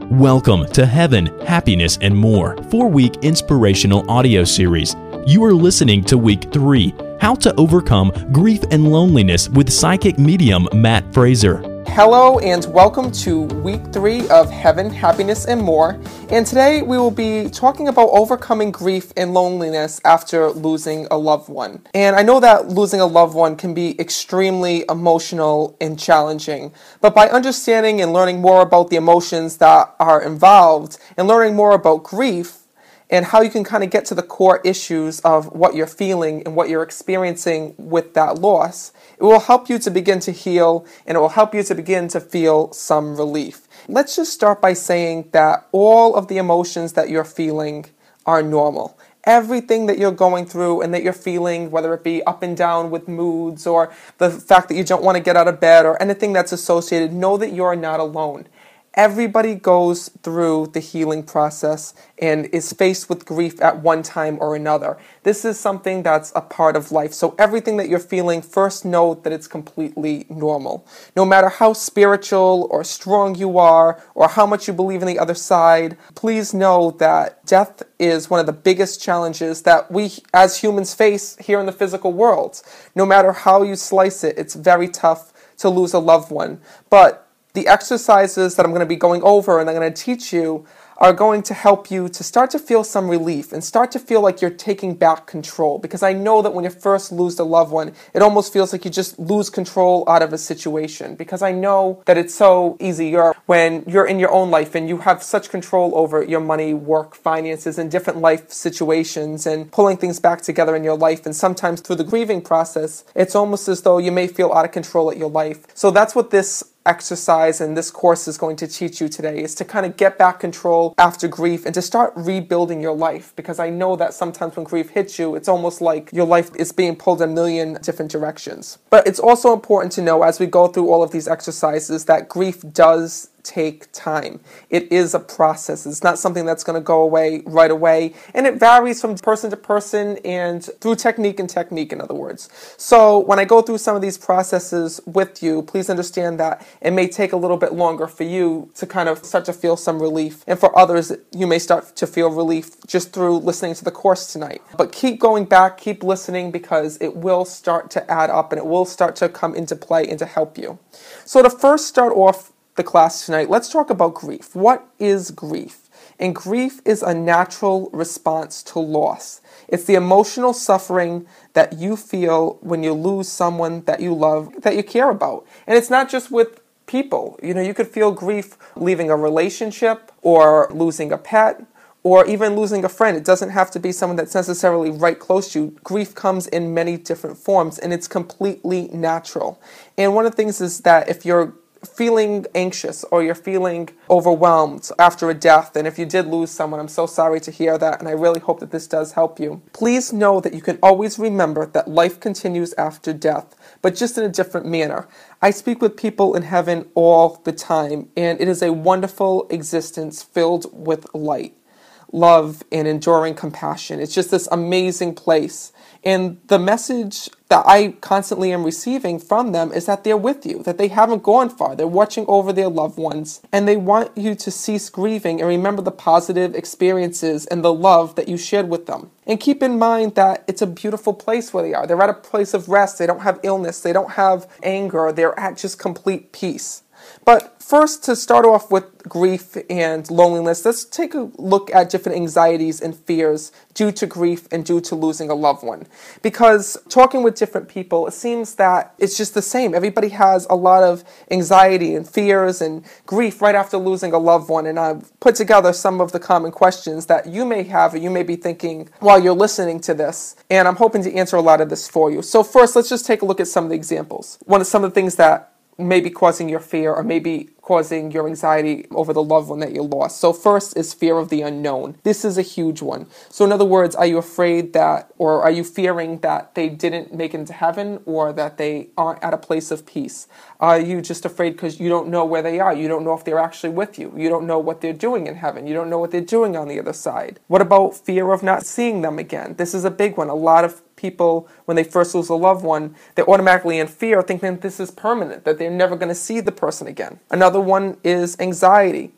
Welcome to Heaven, Happiness, and More 4-week inspirational audio series. You are listening to Week 3, How to Overcome Grief and Loneliness with psychic medium Matt Fraser. Hello and welcome to Week 3 of Heaven, Happiness, and More. And today we will be talking about overcoming grief and loneliness after losing a loved one. And I know that losing a loved one can be extremely emotional and challenging. But by understanding and learning more about the emotions that are involved and learning more about grief, and how you can kind of get to the core issues of what you're feeling and what you're experiencing with that loss, it will help you to begin to heal, and it will help you to begin to feel some relief. Let's just start by saying that all of the emotions that you're feeling are normal. Everything that you're going through and that you're feeling, whether it be up and down with moods or the fact that you don't want to get out of bed or anything that's associated, know that you're not alone. Everybody goes through the healing process and is faced with grief at one time or another. This is something that's a part of life. So everything that you're feeling, first know that it's completely normal. No matter how spiritual or strong you are or how much you believe in the other side, please know that death is one of the biggest challenges that we as humans face here in the physical world. No matter how you slice it, it's very tough to lose a loved one. But the exercises that I'm going to be going over and I'm going to teach you are going to help you to start to feel some relief and start to feel like you're taking back control. Because I know that when you first lose a loved one, it almost feels like you just lose control out of a situation. Because I know that it's so easier when you're in your own life and you have such control over your money, work, finances, and different life situations and pulling things back together in your life. And sometimes through the grieving process, it's almost as though you may feel out of control at your life. So that's what this exercise and this course is going to teach you today, is to kind of get back control after grief and to start rebuilding your life. Because I know that sometimes when grief hits you, it's almost like your life is being pulled in a million different directions. But it's also important to know as we go through all of these exercises that grief does take time. It is a process. It's not something that's going to go away right away. And it varies from person to person and through technique, in other words. So when I go through some of these processes with you, please understand that it may take a little bit longer for you to kind of start to feel some relief. And for others, you may start to feel relief just through listening to the course tonight. But keep going back, keep listening, because it will start to add up and it will start to come into play and to help you. So to first start off the class tonight, let's talk about grief. What is grief? And grief is a natural response to loss. It's the emotional suffering that you feel when you lose someone that you love, that you care about. And it's not just with people. You could feel grief leaving a relationship or losing a pet or even losing a friend. It doesn't have to be someone that's necessarily right close to you. Grief comes in many different forms and it's completely natural. And one of the things is that if you're feeling anxious or you're feeling overwhelmed after a death, and if you did lose someone, I'm so sorry to hear that, and I really hope that this does help you. Please know that you can always remember that life continues after death, but just in a different manner. I speak with people in heaven all the time, and it is a wonderful existence filled with light, love, and enduring compassion. It's just this amazing place. And the message that I constantly am receiving from them is that they're with you, that they haven't gone far. They're watching over their loved ones, and they want you to cease grieving and remember the positive experiences and the love that you shared with them. And keep in mind that it's a beautiful place where they are. They're at a place of rest. They don't have illness. They don't have anger. They're at just complete peace. But first, to start off with grief and loneliness, let's take a look at different anxieties and fears due to grief and due to losing a loved one. Because talking with different people, it seems that it's just the same. Everybody has a lot of anxiety and fears and grief right after losing a loved one. And I've put together some of the common questions that you may have or you may be thinking while you're listening to this. And I'm hoping to answer a lot of this for you. So first, let's just take a look at some of the examples. Some of the things that may be causing your fear or maybe causing your anxiety over the loved one that you lost. So first is fear of the unknown. This is a huge one. So in other words, are you afraid that, or are you fearing that they didn't make it into heaven or that they aren't at a place of peace? Are you just afraid because you don't know where they are? You don't know if they're actually with you. You don't know what they're doing in heaven. You don't know what they're doing on the other side. What about fear of not seeing them again? This is a big one. A lot of people, when they first lose a loved one, they're automatically in fear, thinking this is permanent, that they're never going to see the person again. Another one is anxiety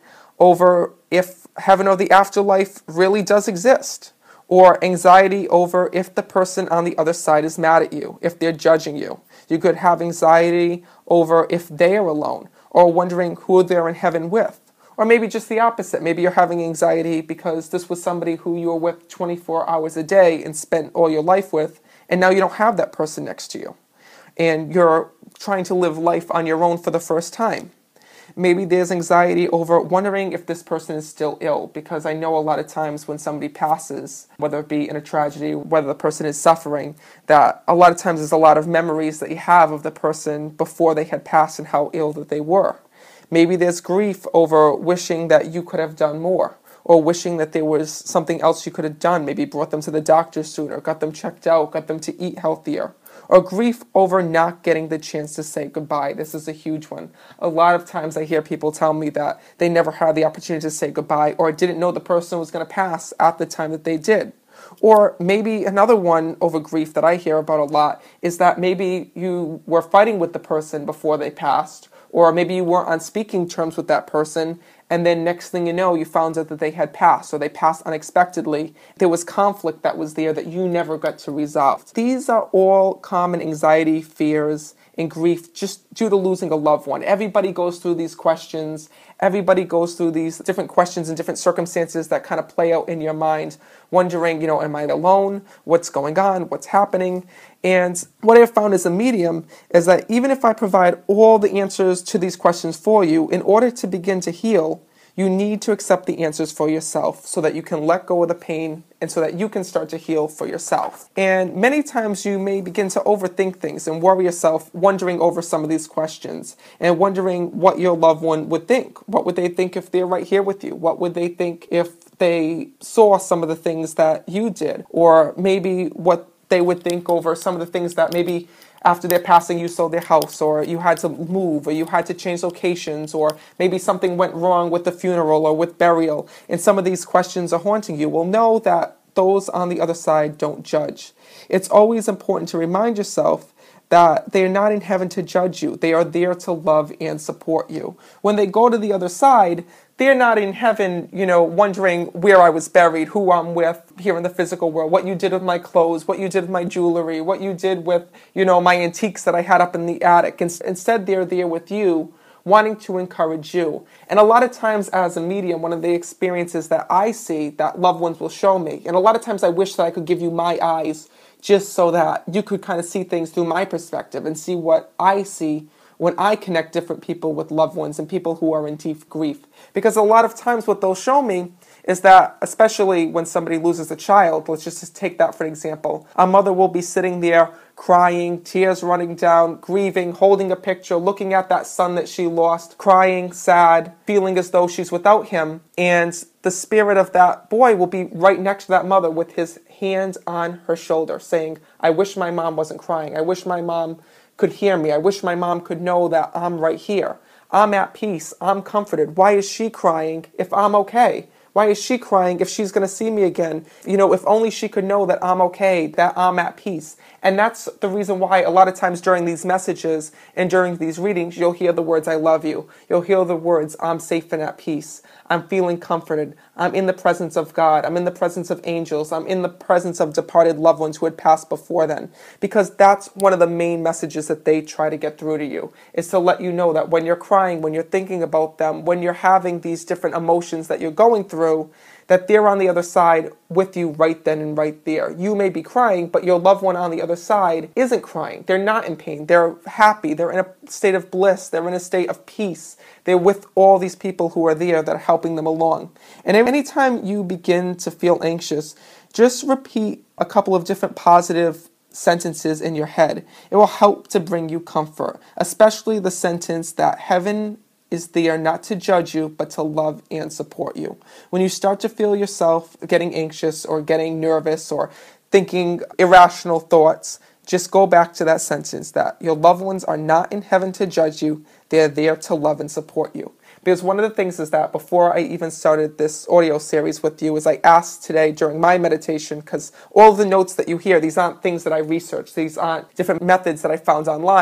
over if heaven or the afterlife really does exist, or anxiety over if the person on the other side is mad at you, if they're judging you. You could have anxiety over if they are alone, or wondering who they're in heaven with. Or maybe just the opposite. Maybe you're having anxiety because this was somebody who you were with 24 hours a day and spent all your life with, and now you don't have that person next to you. And you're trying to live life on your own for the first time. Maybe there's anxiety over wondering if this person is still ill, because I know a lot of times when somebody passes, whether it be in a tragedy, whether the person is suffering, that a lot of times there's a lot of memories that you have of the person before they had passed and how ill that they were. Maybe there's grief over wishing that you could have done more, or wishing that there was something else you could have done, maybe brought them to the doctor sooner, got them checked out, got them to eat healthier. Or grief over not getting the chance to say goodbye. This is a huge one. A lot of times I hear people tell me that they never had the opportunity to say goodbye, or didn't know the person was going to pass at the time that they did. Or maybe another one over grief that I hear about a lot is that maybe you were fighting with the person before they passed, or maybe you weren't on speaking terms with that person, and then next thing you know, you found out that they had passed, or they passed unexpectedly. There was conflict that was there that you never got to resolve. These are all common anxiety, fears, and grief just due to losing a loved one. Everybody goes through these questions. Everybody goes through these different questions and different circumstances that kind of play out in your mind, wondering, am I alone? What's going on? What's happening? And what I've found as a medium is that even if I provide all the answers to these questions for you, in order to begin to heal, you need to accept the answers for yourself so that you can let go of the pain and so that you can start to heal for yourself. And many times you may begin to overthink things and worry yourself, wondering over some of these questions and wondering what your loved one would think. What would they think if they're right here with you? What would they think if they saw some of the things that you did? Or maybe what they would think over some of the things that maybe after their passing you sold their house, or you had to move, or you had to change locations, or maybe something went wrong with the funeral or with burial, and some of these questions are haunting you. Well, know that those on the other side don't judge. It's always important to remind yourself that they are not in heaven to judge you. They are there to love and support you. When they go to the other side, they're not in heaven, wondering where I was buried, who I'm with here in the physical world, what you did with my clothes, what you did with my jewelry, what you did with, my antiques that I had up in the attic. Instead, they're there with you, wanting to encourage you. And a lot of times as a medium, one of the experiences that I see that loved ones will show me, and a lot of times I wish that I could give you my eyes just so that you could kind of see things through my perspective and see what I see when I connect different people with loved ones and people who are in deep grief. Because a lot of times what they'll show me is that, especially when somebody loses a child, let's just take that for an example, a mother will be sitting there crying, tears running down, grieving, holding a picture, looking at that son that she lost, crying, sad, feeling as though she's without him. And the spirit of that boy will be right next to that mother with his hand on her shoulder, saying, I wish my mom wasn't crying. I wish my mom could hear me. I wish my mom could know that I'm right here. I'm at peace. I'm comforted. Why is she crying if I'm okay? Why is she crying if she's going to see me again? If only she could know that I'm okay, that I'm at peace. And that's the reason why a lot of times during these messages and during these readings, you'll hear the words, I love you. You'll hear the words, I'm safe and at peace. I'm feeling comforted. I'm in the presence of God. I'm in the presence of angels. I'm in the presence of departed loved ones who had passed before then. Because that's one of the main messages that they try to get through to you, is to let you know that when you're crying, when you're thinking about them, when you're having these different emotions that you're going through, that they're on the other side with you right then and right there. You may be crying, but your loved one on the other side isn't crying. They're not in pain. They're happy. They're in a state of bliss. They're in a state of peace. They're with all these people who are there that are helping them along. And anytime you begin to feel anxious, just repeat a couple of different positive sentences in your head. It will help to bring you comfort, especially the sentence that heaven is there not to judge you, but to love and support you. When you start to feel yourself getting anxious or getting nervous or thinking irrational thoughts, just go back to that sentence that your loved ones are not in heaven to judge you. They're there to love and support you. Because one of the things is that before I even started this audio series with you, is I asked today during my meditation, because all the notes that you hear, these aren't things that I researched. These aren't different methods that I found online.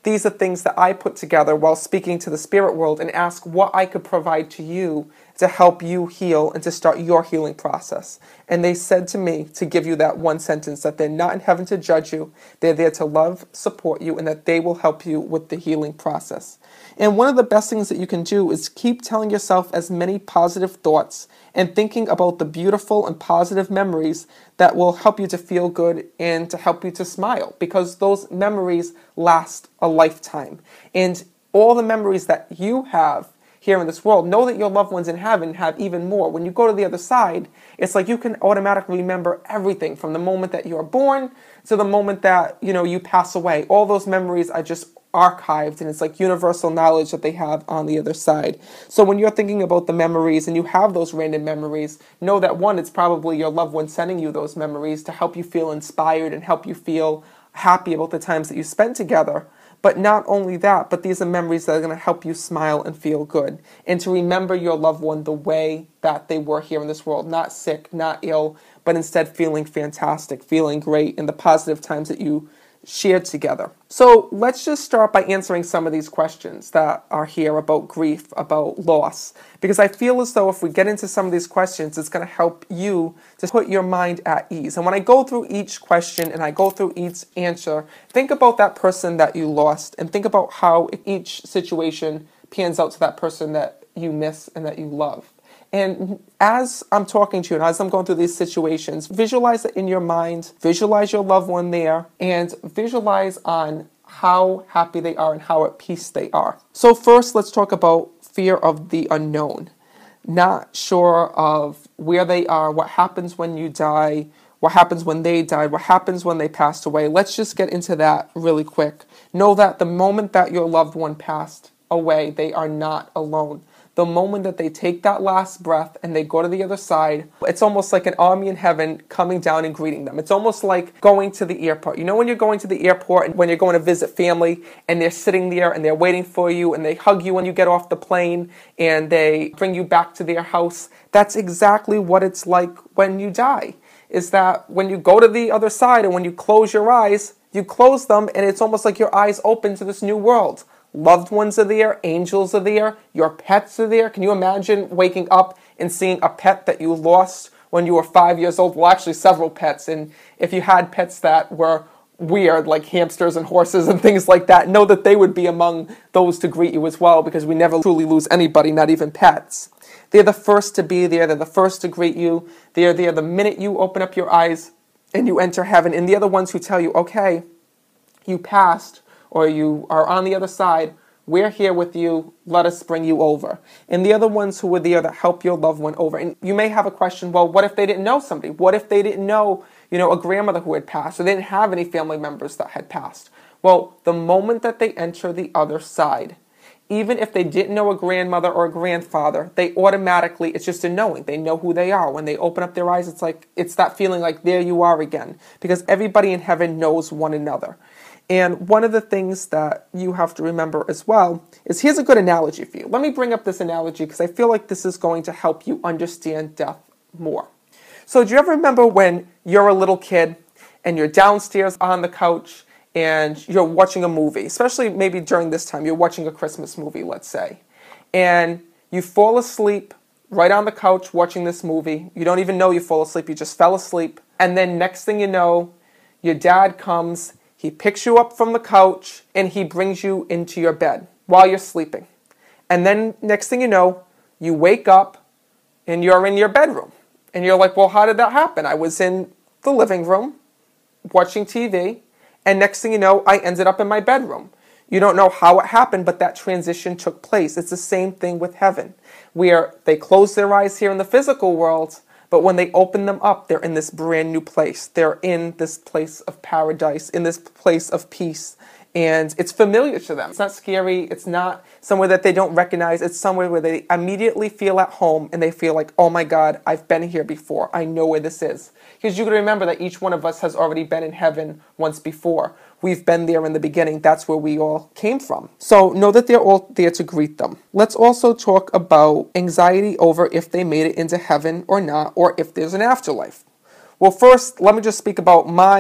these are things that I put together while speaking to the spirit world and ask what I could provide to you to help you heal and to start your healing process. And they said to me to give you that one sentence, that they're not in heaven to judge you, they're there to love, support you, and that they will help you with the healing process. And one of the best things that you can do is keep telling yourself as many positive thoughts and thinking about the beautiful and positive memories that will help you to feel good and to help you to smile, because those memories last a lifetime. And all the memories that you have here in this world, know that your loved ones in heaven have even more. When you go to the other side, it's like you can automatically remember everything from the moment that you are born to the moment that, you pass away. All those memories are just archived, and it's like universal knowledge that they have on the other side. So when you're thinking about the memories and you have those random memories, know that one, it's probably your loved one sending you those memories to help you feel inspired and help you feel happy about the times that you spent together. But not only that, but these are memories that are going to help you smile and feel good, and to remember your loved one the way that they were here in this world, not sick, not ill, but instead feeling fantastic, feeling great in the positive times that you shared together. So let's just start by answering some of these questions that are here about grief, about loss, because I feel as though if we get into some of these questions, it's going to help you to put your mind at ease. And when I go through each question and I go through each answer, think about that person that you lost and think about how each situation pans out to that person that you miss and that you love. And as I'm talking to you and as I'm going through these situations, visualize it in your mind, visualize your loved one there, and visualize on how happy they are and how at peace they are. So first, let's talk about fear of the unknown. Not sure of where they are, what happens when you die, what happens when they died, what happens when they passed away. Let's just get into that really quick. Know that the moment that your loved one passed away, they are not alone. The moment that they take that last breath and they go to the other side, it's almost like an army in heaven coming down and greeting them. It's almost like going to the airport. You know when you're going to the airport and when you're going to visit family and they're sitting there and they're waiting for you and they hug you when you get off the plane and they bring you back to their house? That's exactly what it's like when you die. Is that when you go to the other side and when you close your eyes, you close them and it's almost like your eyes open to this new world. Loved ones are there, angels are there, your pets are there. Can you imagine waking up and seeing a pet that you lost when you were 5 years old? Well, actually several pets. And if you had pets that were weird, like hamsters and horses and things like that, know that they would be among those to greet you as well, because we never truly lose anybody, not even pets. They're the first to be there. They're the first to greet you. They're there the minute you open up your eyes and you enter heaven. And the other ones who tell you, okay, you passed, or you are on the other side, we're here with you, let us bring you over. And the other ones who were there that help your loved one over. And you may have a question, well, what if they didn't know somebody? What if they didn't know, a grandmother who had passed, or they didn't have any family members that had passed? Well, the moment that they enter the other side, even if they didn't know a grandmother or a grandfather, they automatically, it's just a knowing. They know who they are. When they open up their eyes, it's that feeling like there you are again, because everybody in heaven knows one another. And one of the things that you have to remember as well is, here's a good analogy for you. Let me bring up this analogy because I feel like this is going to help you understand death more. So do you ever remember when you're a little kid and you're downstairs on the couch and you're watching a movie, especially maybe during this time, you're watching a Christmas movie, let's say, and you fall asleep right on the couch watching this movie. You don't even know you fall asleep, you just fell asleep. And then next thing you know, your dad comes, he picks you up from the couch, and he brings you into your bed while you're sleeping. And then next thing you know, you wake up, and you're in your bedroom. And you're like, well, how did that happen? I was in the living room watching TV, and next thing you know, I ended up in my bedroom. You don't know how it happened, but that transition took place. It's the same thing with heaven, where they close their eyes here in the physical world, but when they open them up, they're in this brand new place. They're in this place of paradise, in this place of peace. And it's familiar to them. It's not scary. It's not somewhere that they don't recognize. It's somewhere where they immediately feel at home and they feel like, oh my God, I've been here before. I know where this is. Because you can remember that each one of us has already been in heaven once before. We've been there in the beginning. That's where we all came from. So know that they're all there to greet them. Let's also talk about anxiety over if they made it into heaven or not, or if there's an afterlife. Well, first, let me just speak about my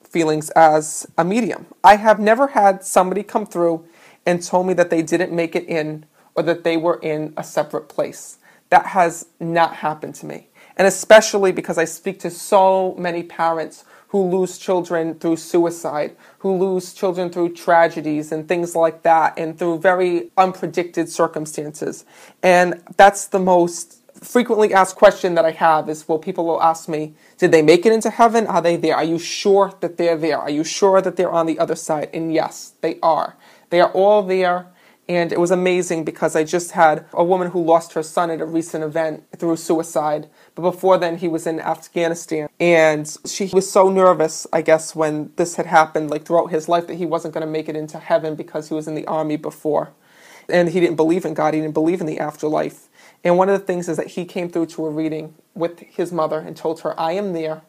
feelings as a medium. I have never had somebody come through and told me that they didn't make it in or that they were in a separate place. That has not happened to me. And especially because I speak to so many parents who lose children through suicide, who lose children through tragedies and things like that, and through very unpredicted circumstances. And that's the most frequently asked question that I have is, well, people will ask me, did they make it into heaven? Are they there? Are you sure that they're there? Are you sure that they're on the other side? And yes, they are. They are all there. And it was amazing because I just had a woman who lost her son at a recent event through suicide. But before then, he was in Afghanistan. And she was so nervous, I guess, when this had happened, like throughout his life, that he wasn't going to make it into heaven because he was in the army before. And he didn't believe in God. He didn't believe in the afterlife. And one of the things is that he came through to a reading with his mother and told her, I am there.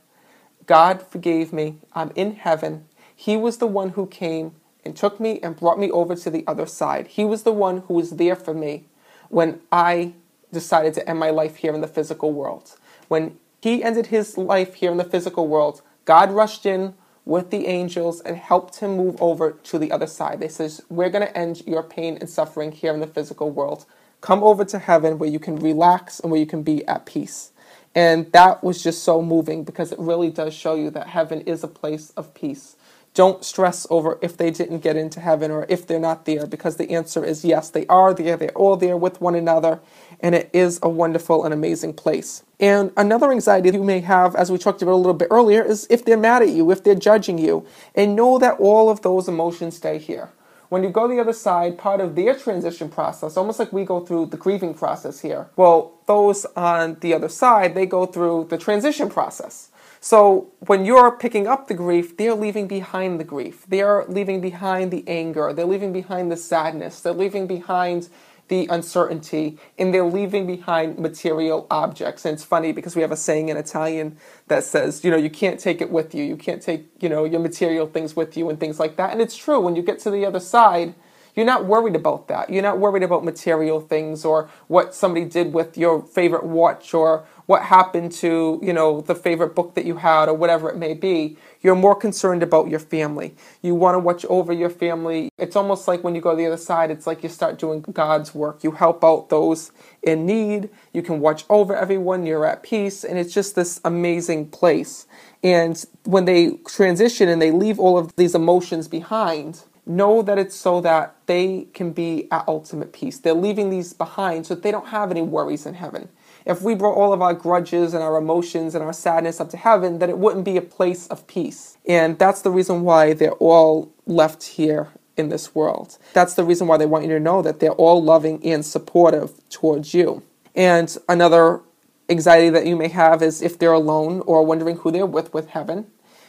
God forgave me. I'm in heaven. He was the one who came and took me and brought me over to the other side. He was the one who was there for me when I decided to end my life here in the physical world. When he ended his life here in the physical world, God rushed in with the angels and helped him move over to the other side. They says, we're going to end your pain and suffering here in the physical world. Come over to heaven where you can relax and where you can be at peace. And that was just so moving because it really does show you that heaven is a place of peace. Don't stress over if they didn't get into heaven or if they're not there, because the answer is yes, they are there. They're all there with one another, and it is a wonderful and amazing place. And another anxiety you may have, as we talked about a little bit earlier, is if they're mad at you, if they're judging you, and know that all of those emotions stay here. When you go the other side, part of their transition process, almost like we go through the grieving process here, well, those on the other side, they go through the transition process. So when you're picking up the grief, they're leaving behind the grief. They're leaving behind the anger. They're leaving behind the sadness. They're leaving behind the uncertainty, and they're leaving behind material objects. And it's funny because we have a saying in Italian that says, you can't take it with you. You can't take, your material things with you and things like that. And it's true. When you get to the other side, you're not worried about that. You're not worried about material things or what somebody did with your favorite watch or what happened to, the favorite book that you had or whatever it may be. You're more concerned about your family. You want to watch over your family. It's almost like when you go to the other side, it's like you start doing God's work. You help out those in need. You can watch over everyone. You're at peace. And it's just this amazing place. And when they transition and they leave all of these emotions behind, know that it's so that they can be at ultimate peace. They're leaving these behind so that they don't have any worries in heaven. If we brought all of our grudges and our emotions and our sadness up to heaven, then it wouldn't be a place of peace. And that's the reason why they're all left here in this world. That's the reason why they want you to know that they're all loving and supportive towards you. And another anxiety that you may have is if they're alone or wondering who they're with heaven.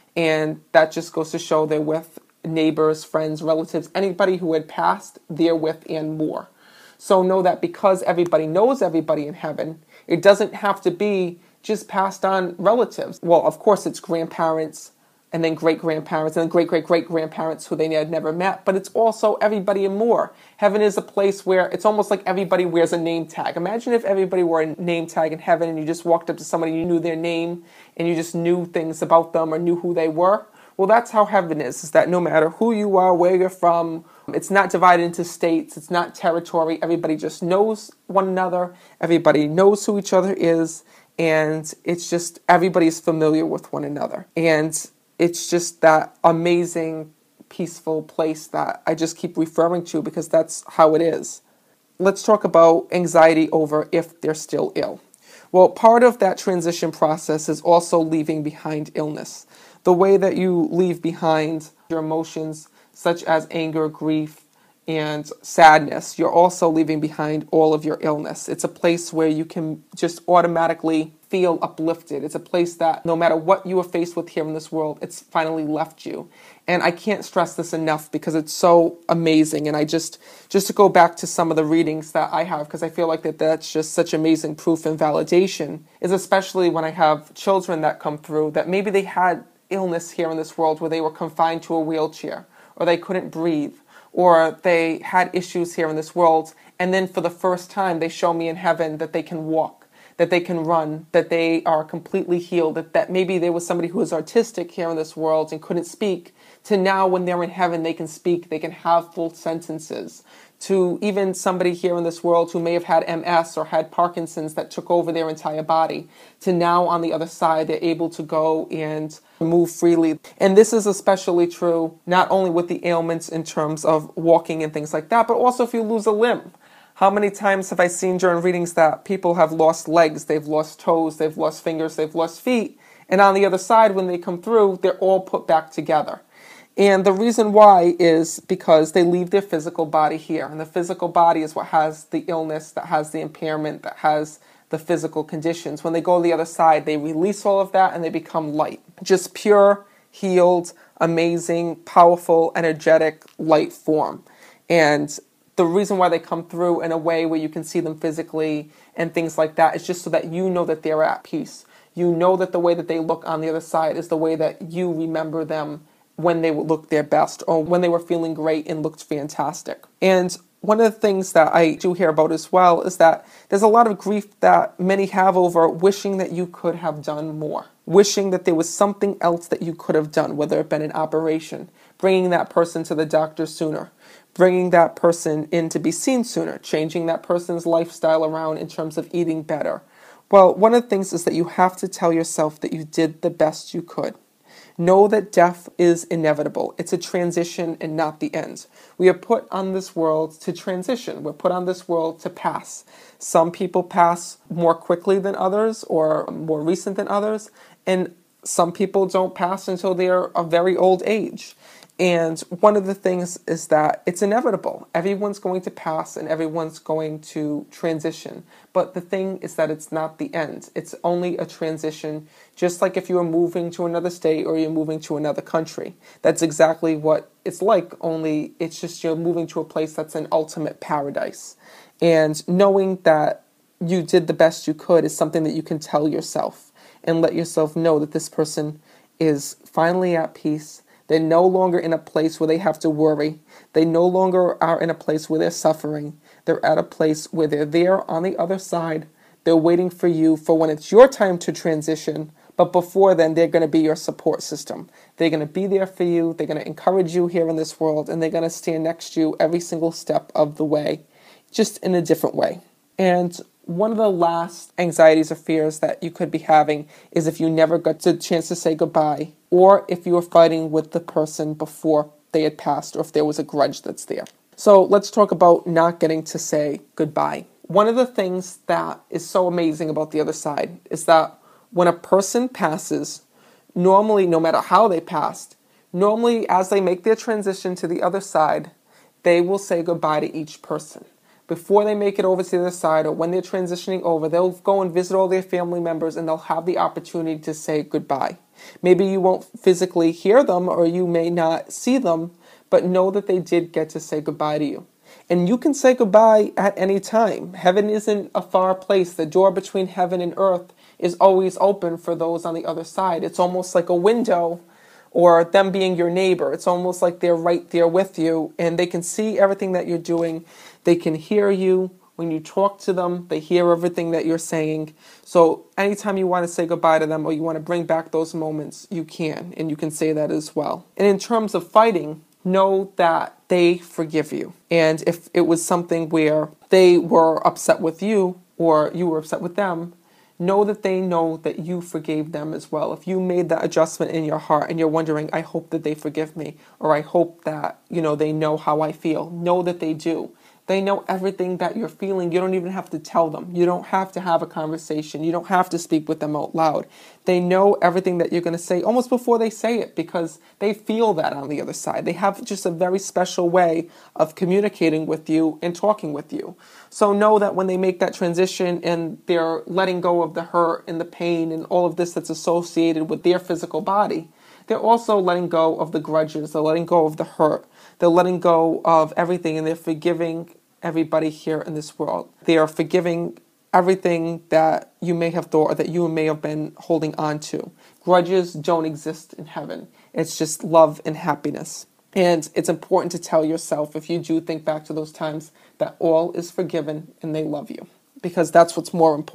And that just goes to show they're with neighbors, friends, relatives, anybody who had passed, they're with and more. So know that because everybody knows everybody in heaven, it doesn't have to be just passed on relatives. Well, of course, it's grandparents and then great-grandparents and then great-great-great-grandparents who they had never met, but it's also everybody and more. Heaven is a place where it's almost like everybody wears a name tag. Imagine if everybody wore a name tag in heaven and you just walked up to somebody, you knew their name, and you just knew things about them or knew who they were. Well, that's how heaven is that no matter who you are, where you're from, it's not divided into states, it's not territory. Everybody just knows one another. Everybody knows who each other is. And it's just everybody's familiar with one another. And it's just that amazing, peaceful place that I just keep referring to because that's how it is. Let's talk about anxiety over if they're still ill. Well, part of that transition process is also leaving behind illness. The way that you leave behind your emotions, such as anger, grief, and sadness, you're also leaving behind all of your illness. It's a place where you can just automatically feel uplifted. It's a place that no matter what you are faced with here in this world, it's finally left you. And I can't stress this enough because it's so amazing. And I just to go back to some of the readings that I have, because I feel like that's just such amazing proof and validation, is especially when I have children that come through that maybe they had illness here in this world where they were confined to a wheelchair or they couldn't breathe or they had issues here in this world, and then for the first time they show me in heaven that they can walk, that they can run, that they are completely healed, that maybe there was somebody who was autistic here in this world and couldn't speak, to now when they're in heaven, they can speak, they can have full sentences. To even somebody here in this world who may have had MS or had Parkinson's that took over their entire body, to now on the other side, they're able to go and move freely. And this is especially true not only with the ailments in terms of walking and things like that, but also if you lose a limb. How many times have I seen during readings that people have lost legs, they've lost toes, they've lost fingers, they've lost feet, and on the other side, when they come through, they're all put back together. And the reason why is because they leave their physical body here. And the physical body is what has the illness, that has the impairment, that has the physical conditions. When they go to the other side, they release all of that and they become light. Just pure, healed, amazing, powerful, energetic, light form. And the reason why they come through in a way where you can see them physically and things like that is just so that you know that they're at peace. You know that the way that they look on the other side is the way that you remember them when they looked their best or when they were feeling great and looked fantastic. And one of the things that I do hear about as well is that there's a lot of grief that many have over wishing that you could have done more, wishing that there was something else that you could have done, whether it been an operation, bringing that person to the doctor sooner, bringing that person in to be seen sooner, changing that person's lifestyle around in terms of eating better. Well, one of the things is that you have to tell yourself that you did the best you could. Know that death is inevitable. It's a transition and not the end. We are put on this world to transition. We're put on this world to pass. Some people pass more quickly than others or more recent than others, and some people don't pass until they're a very old age. And one of the things is that it's inevitable. Everyone's going to pass and everyone's going to transition. But the thing is that it's not the end. It's only a transition, just like if you were moving to another state or you're moving to another country. That's exactly what it's like, only it's just you're moving to a place that's an ultimate paradise. And knowing that you did the best you could is something that you can tell yourself and let yourself know that this person is finally at peace. They're no longer in a place where they have to worry. They no longer are in a place where they're suffering. They're at a place where they're there on the other side. They're waiting for you for when it's your time to transition. But before then, they're going to be your support system. They're going to be there for you. They're going to encourage you here in this world. And they're going to stand next to you every single step of the way, just in a different way. And one of the last anxieties or fears that you could be having is if you never got the chance to say goodbye, or if you were fighting with the person before they had passed, or if there was a grudge that's there. So let's talk about not getting to say goodbye. One of the things that is so amazing about the other side is that when a person passes, normally, no matter how they passed, normally as they make their transition to the other side, they will say goodbye to each person. Before they make it over to the other side or when they're transitioning over, they'll go and visit all their family members and they'll have the opportunity to say goodbye. Maybe you won't physically hear them or you may not see them, but know that they did get to say goodbye to you. And you can say goodbye at any time. Heaven isn't a far place. The door between heaven and earth is always open for those on the other side. It's almost like a window or them being your neighbor. It's almost like they're right there with you and they can see everything that you're doing. They can hear you. When you talk to them, they hear everything that you're saying. So anytime you want to say goodbye to them or you want to bring back those moments, you can, and you can say that as well. And in terms of fighting, know that they forgive you. And if it was something where they were upset with you or you were upset with them, know that they know that you forgave them as well. If you made that adjustment in your heart and you're wondering, I hope that they forgive me, or I hope that, they know how I feel, know that they do. They know everything that you're feeling. You don't even have to tell them. You don't have to have a conversation. You don't have to speak with them out loud. They know everything that you're going to say almost before they say it because they feel that on the other side. They have just a very special way of communicating with you and talking with you. So know that when they make that transition and they're letting go of the hurt and the pain and all of this that's associated with their physical body, they're also letting go of the grudges. They're letting go of the hurt. They're letting go of everything and they're forgiving everybody here in this world. They are forgiving everything that you may have thought or that you may have been holding on to. Grudges don't exist in heaven. It's just love and happiness. And it's important to tell yourself, if you do think back to those times, that all is forgiven and they love you, because that's what's more important.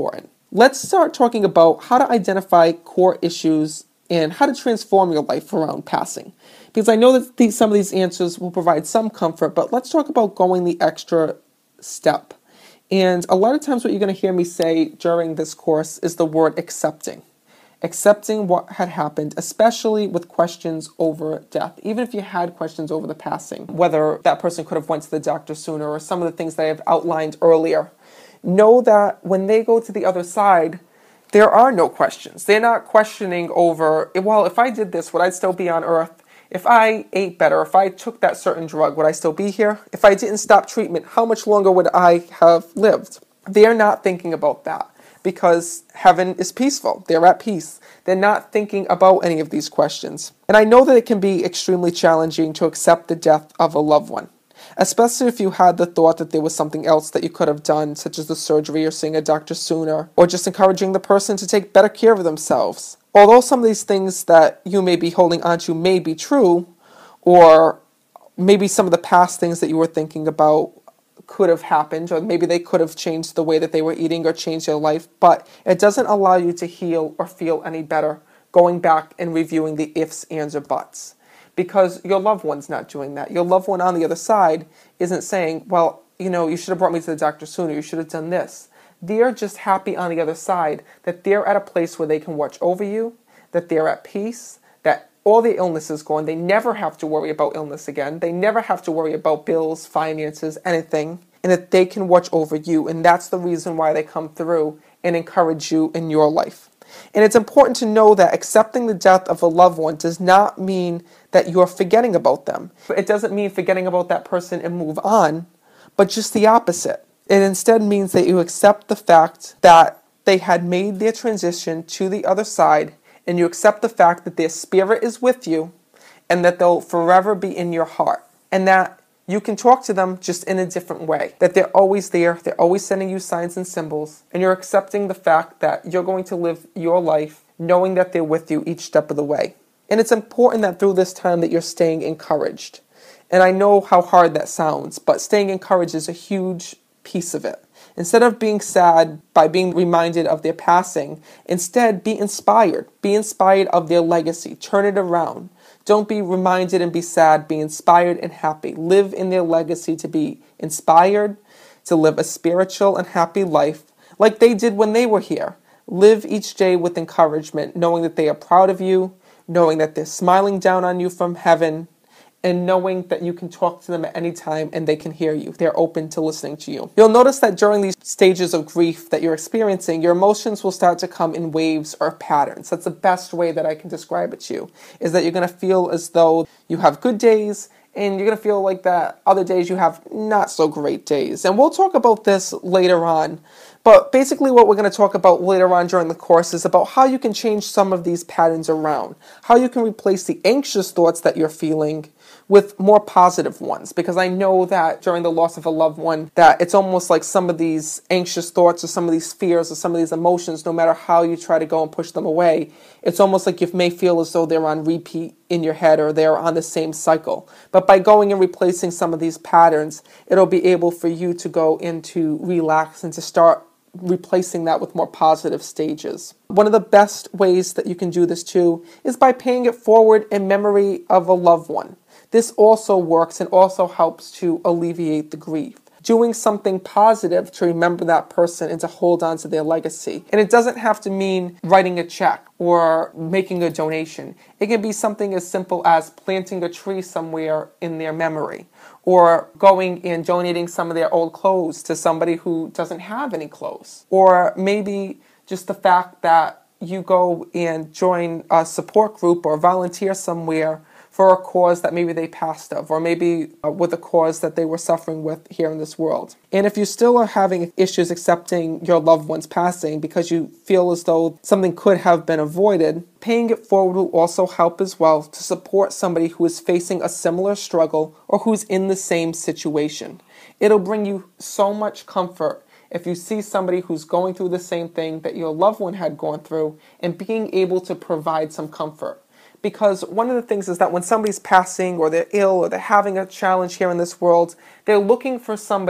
Let's start talking about how to identify core issues and how to transform your life around passing. Because I know that some of these answers will provide some comfort, but let's talk about going the extra step. And a lot of times what you're going to hear me say during this course is the word accepting. Accepting what had happened, especially with questions over death. Even if you had questions over the passing, whether that person could have went to the doctor sooner or some of the things that I have outlined earlier, know that when they go to the other side, there are no questions. They're not questioning over, well, if I did this, would I still be on earth? If I ate better, if I took that certain drug, would I still be here? If I didn't stop treatment, how much longer would I have lived? They're not thinking about that because heaven is peaceful. They're at peace. They're not thinking about any of these questions. And I know that it can be extremely challenging to accept the death of a loved one, especially if you had the thought that there was something else that you could have done, such as the surgery or seeing a doctor sooner, or just encouraging the person to take better care of themselves. Although some of these things that you may be holding onto may be true, or maybe some of the past things that you were thinking about could have happened, or maybe they could have changed the way that they were eating or changed their life, but it doesn't allow you to heal or feel any better going back and reviewing the ifs, ands, or buts. Because your loved one's not doing that. Your loved one on the other side isn't saying, well, you should have brought me to the doctor sooner, you should have done this. They're just happy on the other side that they're at a place where they can watch over you, that they're at peace, that all the illness is gone. They never have to worry about illness again. They never have to worry about bills, finances, anything, and that they can watch over you. And that's the reason why they come through and encourage you in your life. And it's important to know that accepting the death of a loved one does not mean that you're forgetting about them. It doesn't mean forgetting about that person and move on, but just the opposite. It instead means that you accept the fact that they had made their transition to the other side, and you accept the fact that their spirit is with you and that they'll forever be in your heart, and that you can talk to them just in a different way, that they're always there, they're always sending you signs and symbols, and you're accepting the fact that you're going to live your life knowing that they're with you each step of the way. And it's important that through this time that you're staying encouraged. And I know how hard that sounds, but staying encouraged is a huge piece of it. Instead of being sad by being reminded of their passing, instead be inspired. Be inspired of their legacy. Turn it around. Don't be reminded and be sad. Be inspired and happy. Live in their legacy to be inspired, to live a spiritual and happy life like they did when they were here. Live each day with encouragement, knowing that they are proud of you, knowing that they're smiling down on you from heaven, and knowing that you can talk to them at any time and they can hear you. They're open to listening to you. You'll notice that during these stages of grief that you're experiencing, your emotions will start to come in waves or patterns. That's the best way that I can describe it to you, is that you're going to feel as though you have good days and you're going to feel like that other days you have not so great days. And we'll talk about this later on. But basically what we're going to talk about later on during the course is about how you can change some of these patterns around, how you can replace the anxious thoughts that you're feeling with more positive ones. Because I know that during the loss of a loved one, that it's almost like some of these anxious thoughts or some of these fears or some of these emotions, no matter how you try to go and push them away, it's almost like you may feel as though they're on repeat in your head or they're on the same cycle. But by going and replacing some of these patterns, it'll be able for you to go into relax and to start replacing that with more positive stages. One of the best ways that you can do this too is by paying it forward in memory of a loved one. This also works and also helps to alleviate the grief. Doing something positive to remember that person and to hold on to their legacy. And it doesn't have to mean writing a check or making a donation. It can be something as simple as planting a tree somewhere in their memory, or going and donating some of their old clothes to somebody who doesn't have any clothes. Or maybe just the fact that you go and join a support group or volunteer somewhere for a cause that maybe they passed of, or maybe with a cause that they were suffering with here in this world. And if you still are having issues accepting your loved one's passing because you feel as though something could have been avoided, paying it forward will also help as well to support somebody who is facing a similar struggle or who's in the same situation. It'll bring you so much comfort if you see somebody who's going through the same thing that your loved one had gone through and being able to provide some comfort. Because one of the things is that when somebody's passing or they're ill or they're having a challenge here in this world, they're looking for somebody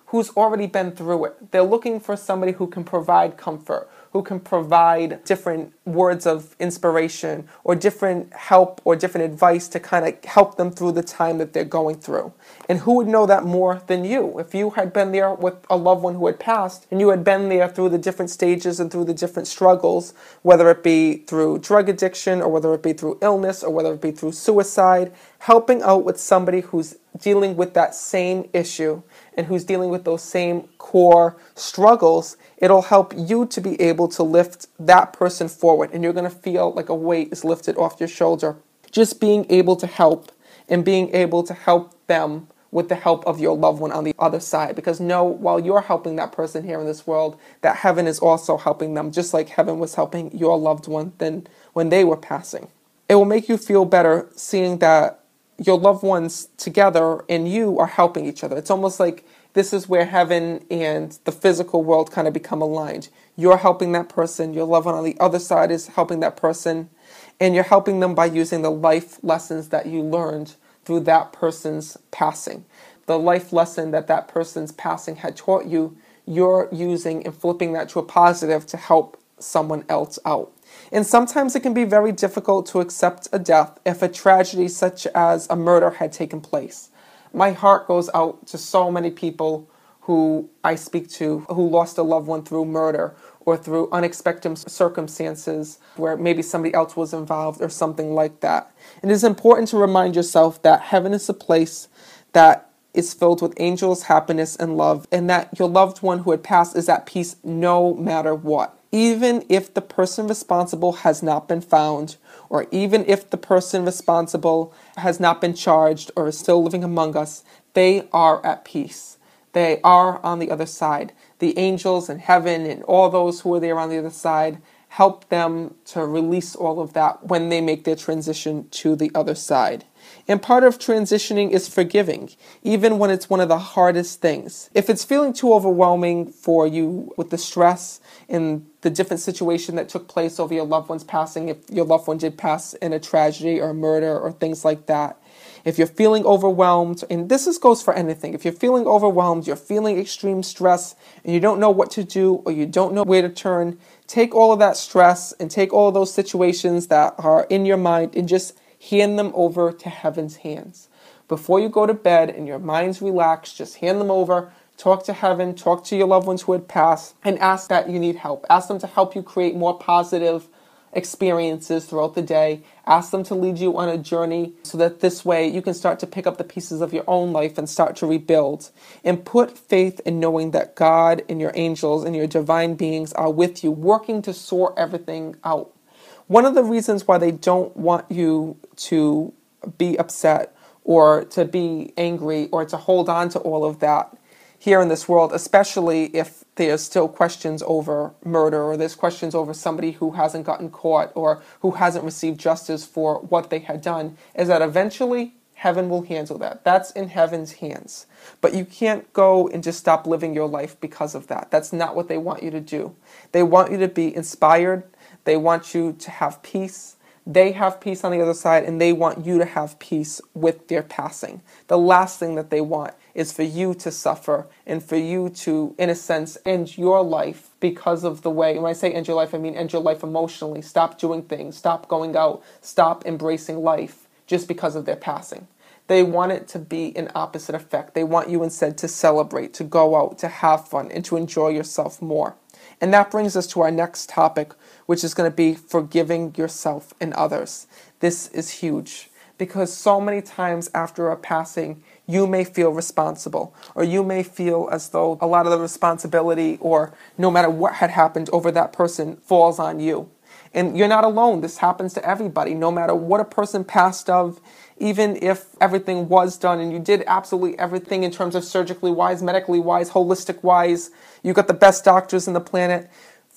who's already been through it. They're looking for somebody who can provide comfort, who can provide different words of inspiration or different help or different advice to kind of help them through the time that they're going through. And who would know that more than you? If you had been there with a loved one who had passed and you had been there through the different stages and through the different struggles, whether it be through drug addiction or whether it be through illness or whether it be through suicide, helping out with somebody who's dealing with that same issue and who's dealing with those same core struggles, it'll help you to be able to lift that person forward, and you're going to feel like a weight is lifted off your shoulder. Just being able to help and being able to help them with the help of your loved one on the other side. Because know, while you're helping that person here in this world, that heaven is also helping them, just like heaven was helping your loved one then when they were passing. It will make you feel better seeing that your loved ones together and you are helping each other. It's almost like this is where heaven and the physical world kind of become aligned. You're helping that person, your loved one on the other side is helping that person, and you're helping them by using the life lessons that you learned through that person's passing. The life lesson that that person's passing had taught you, you're using and flipping that to a positive to help someone else out. And sometimes it can be very difficult to accept a death if a tragedy such as a murder had taken place. My heart goes out to so many people who I speak to who lost a loved one through murder or through unexpected circumstances where maybe somebody else was involved or something like that. It is important to remind yourself that heaven is a place that is filled with angels, happiness, and love, and that your loved one who had passed is at peace no matter what. Even if the person responsible has not been found, or even if the person responsible has not been charged or is still living among us, they are at peace. They are on the other side. The angels in heaven and all those who are there on the other side help them to release all of that when they make their transition to the other side. And part of transitioning is forgiving, even when it's one of the hardest things. If it's feeling too overwhelming for you with the stress and the different situation that took place over your loved one's passing, if your loved one did pass in a tragedy or a murder or things like that, if you're feeling overwhelmed, and this goes for anything, if you're feeling overwhelmed, you're feeling extreme stress, and you don't know what to do or you don't know where to turn, take all of that stress and take all of those situations that are in your mind and just hand them over to heaven's hands. Before you go to bed and your mind's relaxed, just hand them over, talk to heaven, talk to your loved ones who had passed, and ask that you need help. Ask them to help you create more positive experiences throughout the day. Ask them to lead you on a journey so that this way you can start to pick up the pieces of your own life and start to rebuild. And put faith in knowing that God and your angels and your divine beings are with you, working to sort everything out. One of the reasons why they don't want you to be upset or to be angry or to hold on to all of that here in this world, especially if there's still questions over murder or there's questions over somebody who hasn't gotten caught or who hasn't received justice for what they had done, is that eventually heaven will handle that. That's in heaven's hands. But you can't go and just stop living your life because of that. That's not what they want you to do. They want you to be inspired. They want you to have peace. They have peace on the other side, and they want you to have peace with their passing. The last thing that they want is for you to suffer and for you to, in a sense, end your life because of the way, when I say end your life, I mean end your life emotionally. Stop doing things, stop going out, stop embracing life just because of their passing. They want it to be an opposite effect. They want you instead to celebrate, to go out, to have fun, and to enjoy yourself more. And that brings us to our next topic, which is going to be forgiving yourself and others. This is huge because so many times after a passing, you may feel responsible, or you may feel as though a lot of the responsibility, or no matter what had happened over that person, falls on you. And you're not alone. This happens to everybody, no matter what a person passed of. Even if everything was done and you did absolutely everything in terms of surgically wise, medically wise, holistic wise, you got the best doctors in the planet,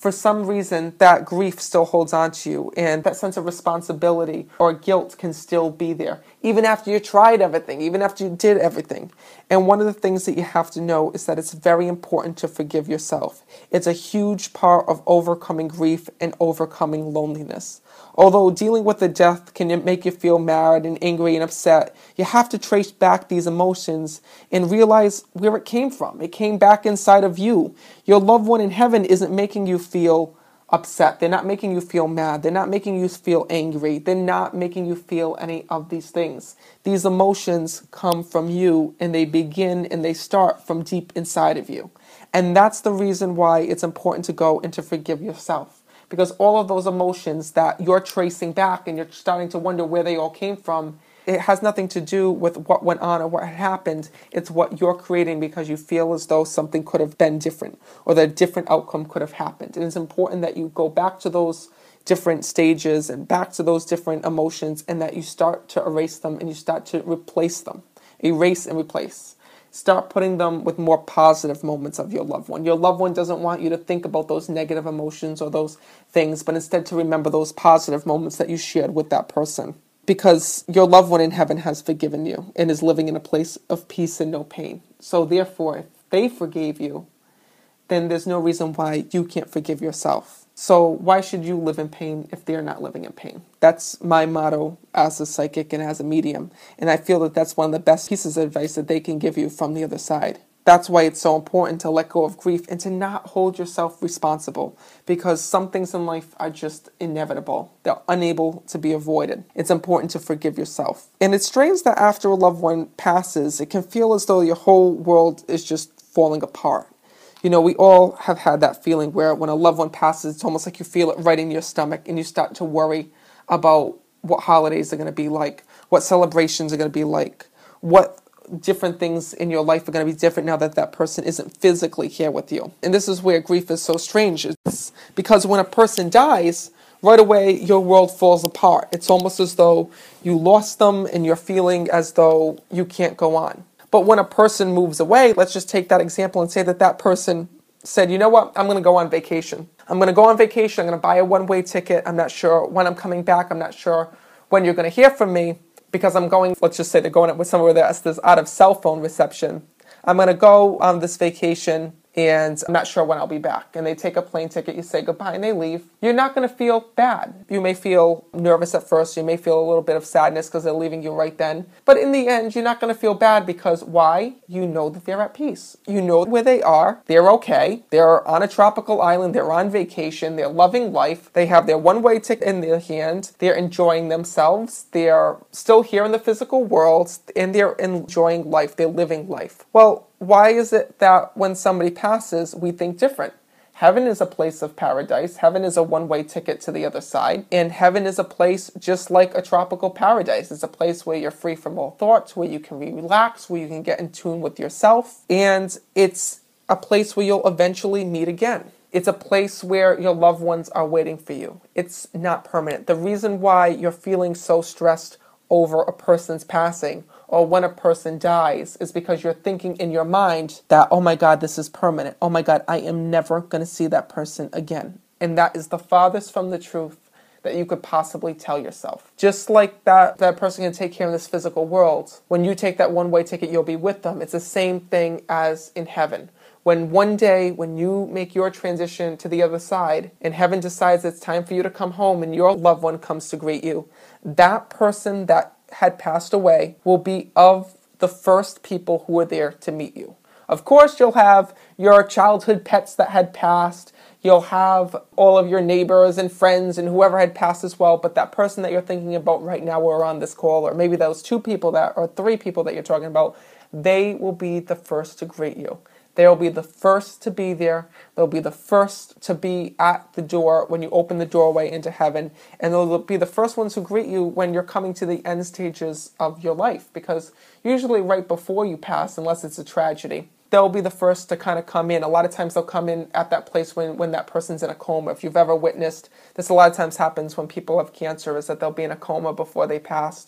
for some reason that grief still holds on to you, and that sense of responsibility or guilt can still be there, even after you tried everything, even after you did everything. And one of the things that you have to know is that it's very important to forgive yourself. It's a huge part of overcoming grief and overcoming loneliness. Although dealing with the death can make you feel mad and angry and upset, you have to trace back these emotions and realize where it came from. It came back inside of you. Your loved one in heaven isn't making you feel upset. They're not making you feel mad. They're not making you feel angry. They're not making you feel any of these things. These emotions come from you, and they begin and they start from deep inside of you. And that's the reason why it's important to go and to forgive yourself. Because all of those emotions that you're tracing back and you're starting to wonder where they all came from, it has nothing to do with what went on or what had happened. It's what you're creating because you feel as though something could have been different or that a different outcome could have happened. And it's important that you go back to those different stages and back to those different emotions, and that you start to erase them and you start to replace them. Erase and replace. Start putting them with more positive moments of your loved one. Your loved one doesn't want you to think about those negative emotions or those things, but instead to remember those positive moments that you shared with that person. Because your loved one in heaven has forgiven you and is living in a place of peace and no pain. So therefore, if they forgave you, then there's no reason why you can't forgive yourself. So why should you live in pain if they're not living in pain? That's my motto as a psychic and as a medium. And I feel that that's one of the best pieces of advice that they can give you from the other side. That's why it's so important to let go of grief and to not hold yourself responsible, because some things in life are just inevitable. They're unable to be avoided. It's important to forgive yourself. And it's strange that after a loved one passes, it can feel as though your whole world is just falling apart. You know, we all have had that feeling where when a loved one passes, it's almost like you feel it right in your stomach and you start to worry about what holidays are going to be like, what celebrations are going to be like, what different things in your life are going to be different now that that person isn't physically here with you. And this is where grief is so strange. It's because when a person dies, right away your world falls apart. It's almost as though you lost them and you're feeling as though you can't go on. But when a person moves away, let's just take that example and say that that person said, you know what, I'm going to go on vacation. I'm going to go on vacation. I'm going to buy a one-way ticket. I'm not sure when I'm coming back. I'm not sure when you're going to hear from me because I'm going, let's just say they're going with somewhere that's out of cell phone reception. I'm going to go on this vacation and I'm not sure when I'll be back. And they take a plane ticket, you say goodbye, and they leave. You're not going to feel bad. You may feel nervous at first. You may feel a little bit of sadness because they're leaving you right then. But in the end, you're not going to feel bad because why? You know that they're at peace. You know where they are. They're okay. They're on a tropical island. They're on vacation. They're loving life. They have their one-way ticket in their hand. They're enjoying themselves. They're still here in the physical world, and they're enjoying life. They're living life. Well, why is it that when somebody passes, we think different? Heaven is a place of paradise. Heaven is a one-way ticket to the other side. And heaven is a place just like a tropical paradise. It's a place where you're free from all thoughts, where you can relax, where you can get in tune with yourself. And it's a place where you'll eventually meet again. It's a place where your loved ones are waiting for you. It's not permanent. The reason why you're feeling so stressed over a person's passing or when a person dies is because you're thinking in your mind that, oh my God, this is permanent. Oh my God, I am never going to see that person again. And that is the farthest from the truth that you could possibly tell yourself. Just like that person can take care of this physical world. When you take that one-way ticket, you'll be with them. It's the same thing as in heaven. When one day, when you make your transition to the other side and heaven decides it's time for you to come home and your loved one comes to greet you, that person that had passed away will be of the first people who were there to meet you. Of course, you'll have your childhood pets that had passed. You'll have all of your neighbors and friends and whoever had passed as well. But that person that you're thinking about right now or on this call, or maybe those two people or three people that you're talking about, they will be the first to greet you. They'll be the first to be there. They'll be the first to be at the door when you open the doorway into heaven. And they'll be the first ones who greet you when you're coming to the end stages of your life. Because usually right before you pass, unless it's a tragedy, they'll be the first to kind of come in. A lot of times they'll come in at that place when that person's in a coma. If you've ever witnessed, this a lot of times happens when people have cancer, is that they'll be in a coma before they passed.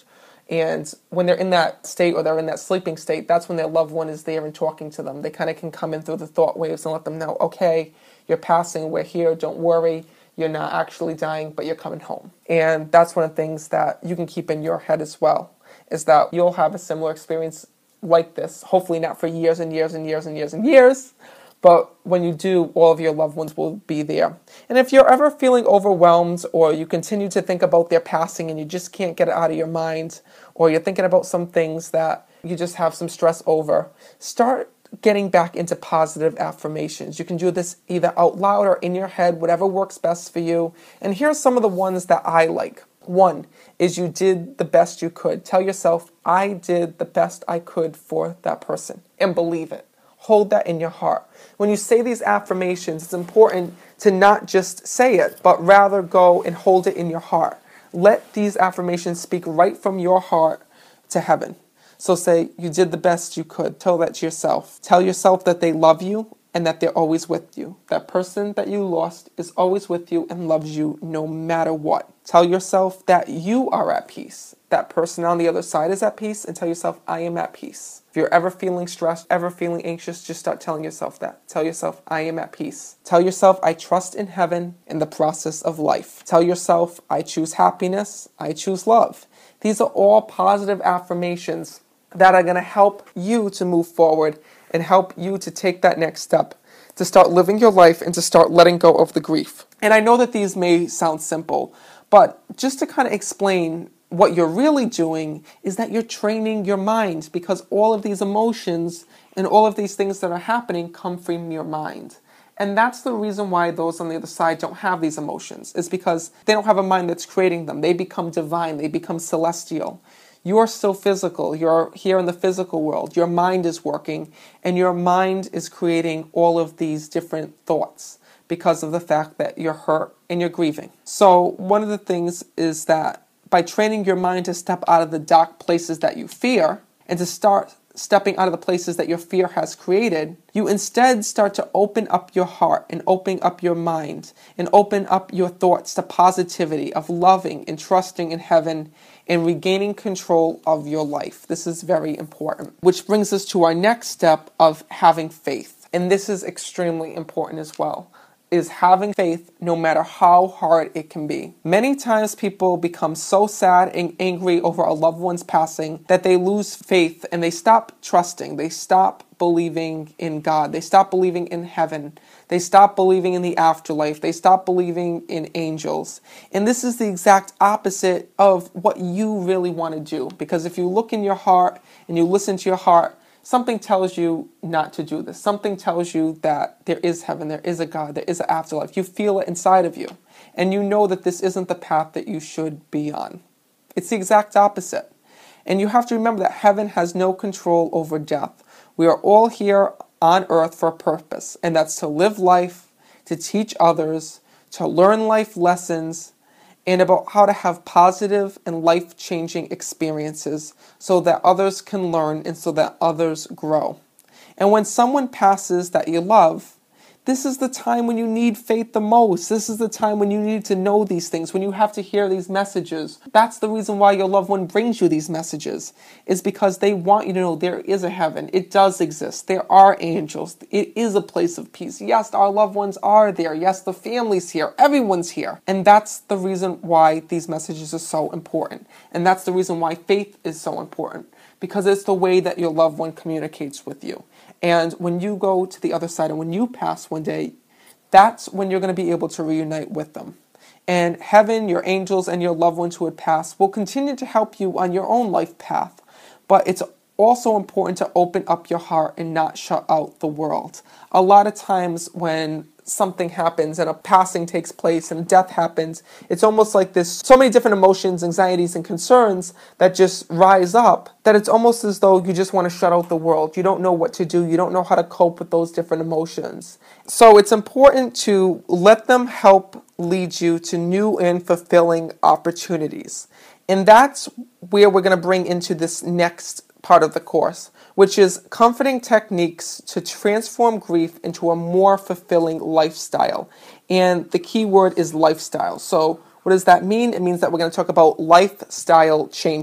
And when they're in that state or they're in that sleeping state, that's when their loved one is there and talking to them. They kind of can come in through the thought waves and let them know, okay, you're passing, we're here, don't worry. You're not actually dying, but you're coming home. And that's one of the things that you can keep in your head as well, is that you'll have a similar experience like this. Hopefully not for years and years and years and years and years, but when you do, all of your loved ones will be there. And if you're ever feeling overwhelmed, or you continue to think about their passing and you just can't get it out of your mind, or you're thinking about some things that you just have some stress over, start getting back into positive affirmations. You can do this either out loud or in your head, whatever works best for you. And here are some of the ones that I like. One is you did the best you could. Tell yourself, I did the best I could for that person, and believe it. Hold that in your heart. When you say these affirmations, it's important to not just say it, but rather go and hold it in your heart. Let these affirmations speak right from your heart to heaven. So say, you did the best you could. Tell that to yourself. Tell yourself that they love you and that they're always with you. That person that you lost is always with you and loves you no matter what. Tell yourself that you are at peace. That person on the other side is at peace, and tell yourself, I am at peace. If you're ever feeling stressed, ever feeling anxious, just start telling yourself that. Tell yourself, I am at peace. Tell yourself, I trust in heaven in the process of life. Tell yourself, I choose happiness, I choose love. These are all positive affirmations that are going to help you to move forward and help you to take that next step, to start living your life and to start letting go of the grief. And I know that these may sound simple, but just to kind of explain, what you're really doing is that you're training your mind, because all of these emotions and all of these things that are happening come from your mind. And that's the reason why those on the other side don't have these emotions, is because they don't have a mind that's creating them. They become divine. They become celestial. You're still physical. You're here in the physical world. Your mind is working, and your mind is creating all of these different thoughts because of the fact that you're hurt and you're grieving. So one of the things is that by training your mind to step out of the dark places that you fear and to start stepping out of the places that your fear has created, you instead start to open up your heart and open up your mind and open up your thoughts to positivity, of loving and trusting in heaven and regaining control of your life. This is very important. Which brings us to our next step of having faith. And this is extremely important as well, is having faith no matter how hard it can be. Many times people become so sad and angry over a loved one's passing that they lose faith and they stop trusting. They stop believing in God. They stop believing in heaven. They stop believing in the afterlife. They stop believing in angels. And this is the exact opposite of what you really want to do. Because if you look in your heart and you listen to your heart, something tells you not to do this. Something tells you that there is heaven, there is a God, there is an afterlife. You feel it inside of you. And you know that this isn't the path that you should be on. It's the exact opposite. And you have to remember that heaven has no control over death. We are all here on earth for a purpose, and that's to live life, to teach others, to learn life lessons, and about how to have positive and life-changing experiences so that others can learn and so that others grow. And when someone passes that you love, this is the time when you need faith the most. This is the time when you need to know these things, when you have to hear these messages. That's the reason why your loved one brings you these messages, is because they want you to know there is a heaven. It does exist. There are angels. It is a place of peace. Yes, our loved ones are there. Yes, the family's here. Everyone's here. And that's the reason why these messages are so important. And that's the reason why faith is so important, because it's the way that your loved one communicates with you. And when you go to the other side and when you pass one day, that's when you're going to be able to reunite with them. And heaven, your angels, and your loved ones who had passed will continue to help you on your own life path. But it's also important to open up your heart and not shut out the world. A lot of times when something happens and a passing takes place and death happens, it's almost like there's so many different emotions, anxieties, and concerns that just rise up that it's almost as though you just want to shut out the world. You don't know what to do. You don't know how to cope with those different emotions. So it's important to let them help lead you to new and fulfilling opportunities. And that's where we're going to bring into this next part of the course, which is comforting techniques to transform grief into a more fulfilling lifestyle. And the key word is lifestyle. So what does that mean? It means that we're going to talk about lifestyle changes.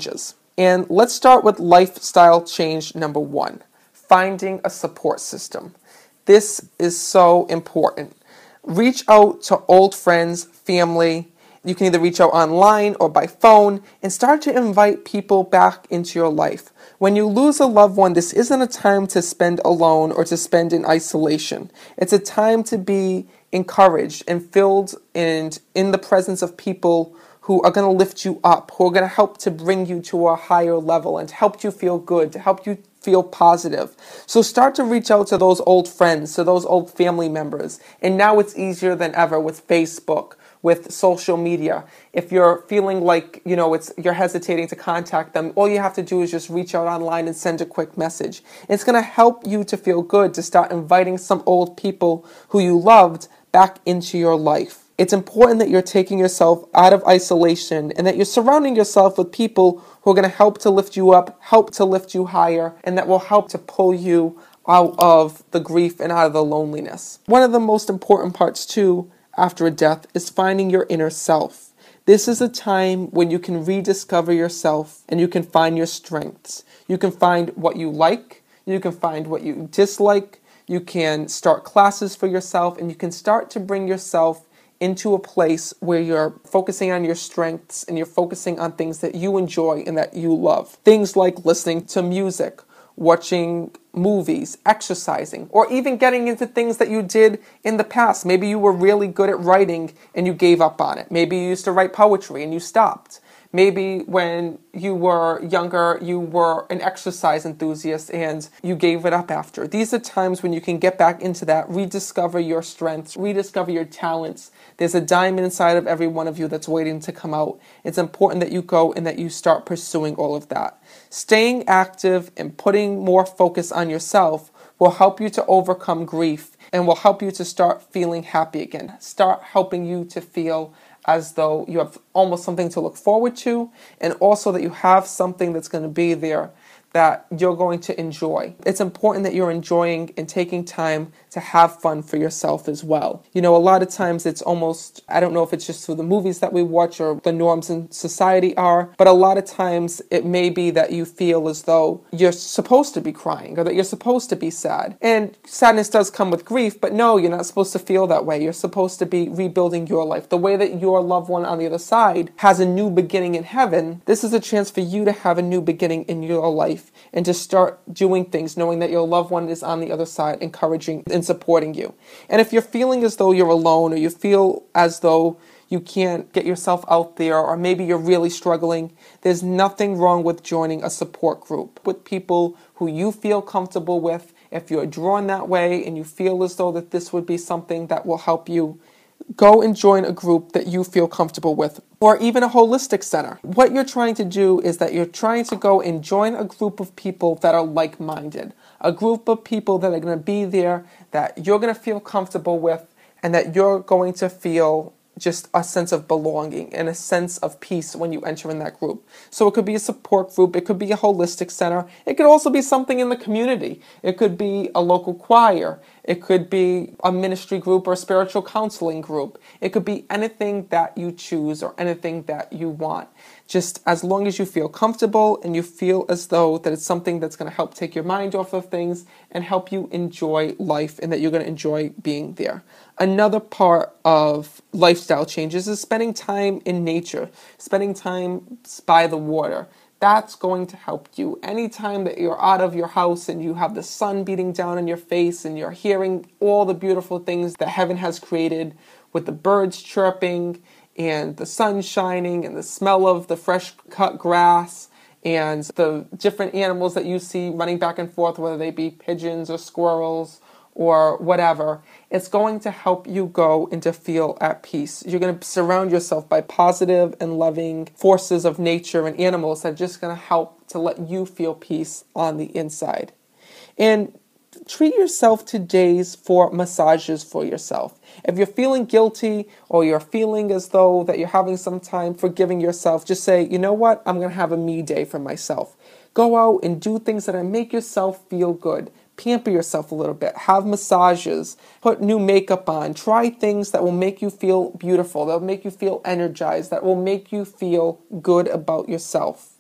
And let's start with lifestyle change number 1, finding a support system. This is so important. Reach out to old friends, family. You can either reach out online or by phone and start to invite people back into your life. When you lose a loved one, this isn't a time to spend alone or to spend in isolation. It's a time to be encouraged and filled and in the presence of people who are going to lift you up, who are going to help to bring you to a higher level and to help you feel good, to help you feel positive. So start to reach out to those old friends, to those old family members. And now it's easier than ever with Facebook, with social media. If you're feeling like, you're hesitating to contact them, all you have to do is just reach out online and send a quick message. It's going to help you to feel good, to start inviting some old people who you loved back into your life. It's important that you're taking yourself out of isolation and that you're surrounding yourself with people who are going to help to lift you up, help to lift you higher, and that will help to pull you out of the grief and out of the loneliness. One of the most important parts, too, after a death is finding your inner self. This is a time when you can rediscover yourself and you can find your strengths. You can find what you like, you can find what you dislike, you can start classes for yourself, and you can start to bring yourself into a place where you're focusing on your strengths and you're focusing on things that you enjoy and that you love. Things like listening to music, watching movies, exercising, or even getting into things that you did in the past. Maybe you were really good at writing and you gave up on it. Maybe you used to write poetry and you stopped. Maybe when you were younger, you were an exercise enthusiast and you gave it up after. These are times when you can get back into that, rediscover your strengths, rediscover your talents. There's a diamond inside of every one of you that's waiting to come out. It's important that you go and that you start pursuing all of that. Staying active and putting more focus on yourself will help you to overcome grief and will help you to start feeling happy again. Start helping you to feel as though you have almost something to look forward to, and also that you have something that's going to be there that you're going to enjoy. It's important that you're enjoying and taking time to have fun for yourself as well. A lot of times it's almost, I don't know if it's just through the movies that we watch or the norms in society are, but a lot of times it may be that you feel as though you're supposed to be crying or that you're supposed to be sad. And sadness does come with grief, but no, you're not supposed to feel that way. You're supposed to be rebuilding your life. The way that your loved one on the other side has a new beginning in heaven, this is a chance for you to have a new beginning in your life and to start doing things knowing that your loved one is on the other side, encouraging and supporting you. And if you're feeling as though you're alone or you feel as though you can't get yourself out there or maybe you're really struggling, there's nothing wrong with joining a support group with people who you feel comfortable with. If you're drawn that way and you feel as though that this would be something that will help you, go and join a group that you feel comfortable with, or even a holistic center. What you're trying to do is that you're trying to go and join a group of people that are like-minded, a group of people that are going to be there, that you're going to feel comfortable with, and that you're going to feel just a sense of belonging and a sense of peace when you enter in that group. So it could be a support group, it could be a holistic center, it could also be something in the community. It could be a local choir, it could be a ministry group or a spiritual counseling group. It could be anything that you choose or anything that you want. Just as long as you feel comfortable and you feel as though that it's something that's going to help take your mind off of things and help you enjoy life and that you're going to enjoy being there. Another part of lifestyle changes is spending time in nature, spending time by the water. That's going to help you. Anytime that you're out of your house and you have the sun beating down on your face and you're hearing all the beautiful things that heaven has created with the birds chirping and the sun shining and the smell of the fresh cut grass and the different animals that you see running back and forth, whether they be pigeons or squirrels or whatever, it's going to help you go and to feel at peace. You're going to surround yourself by positive and loving forces of nature and animals that are just going to help to let you feel peace on the inside. And treat yourself to days for massages for yourself. If you're feeling guilty or you're feeling as though that you're having some time forgiving yourself, just say, you know what, I'm going to have a me day for myself. Go out and do things that make yourself feel good. Pamper yourself a little bit, have massages, put new makeup on, try things that will make you feel beautiful, that will make you feel energized, that will make you feel good about yourself.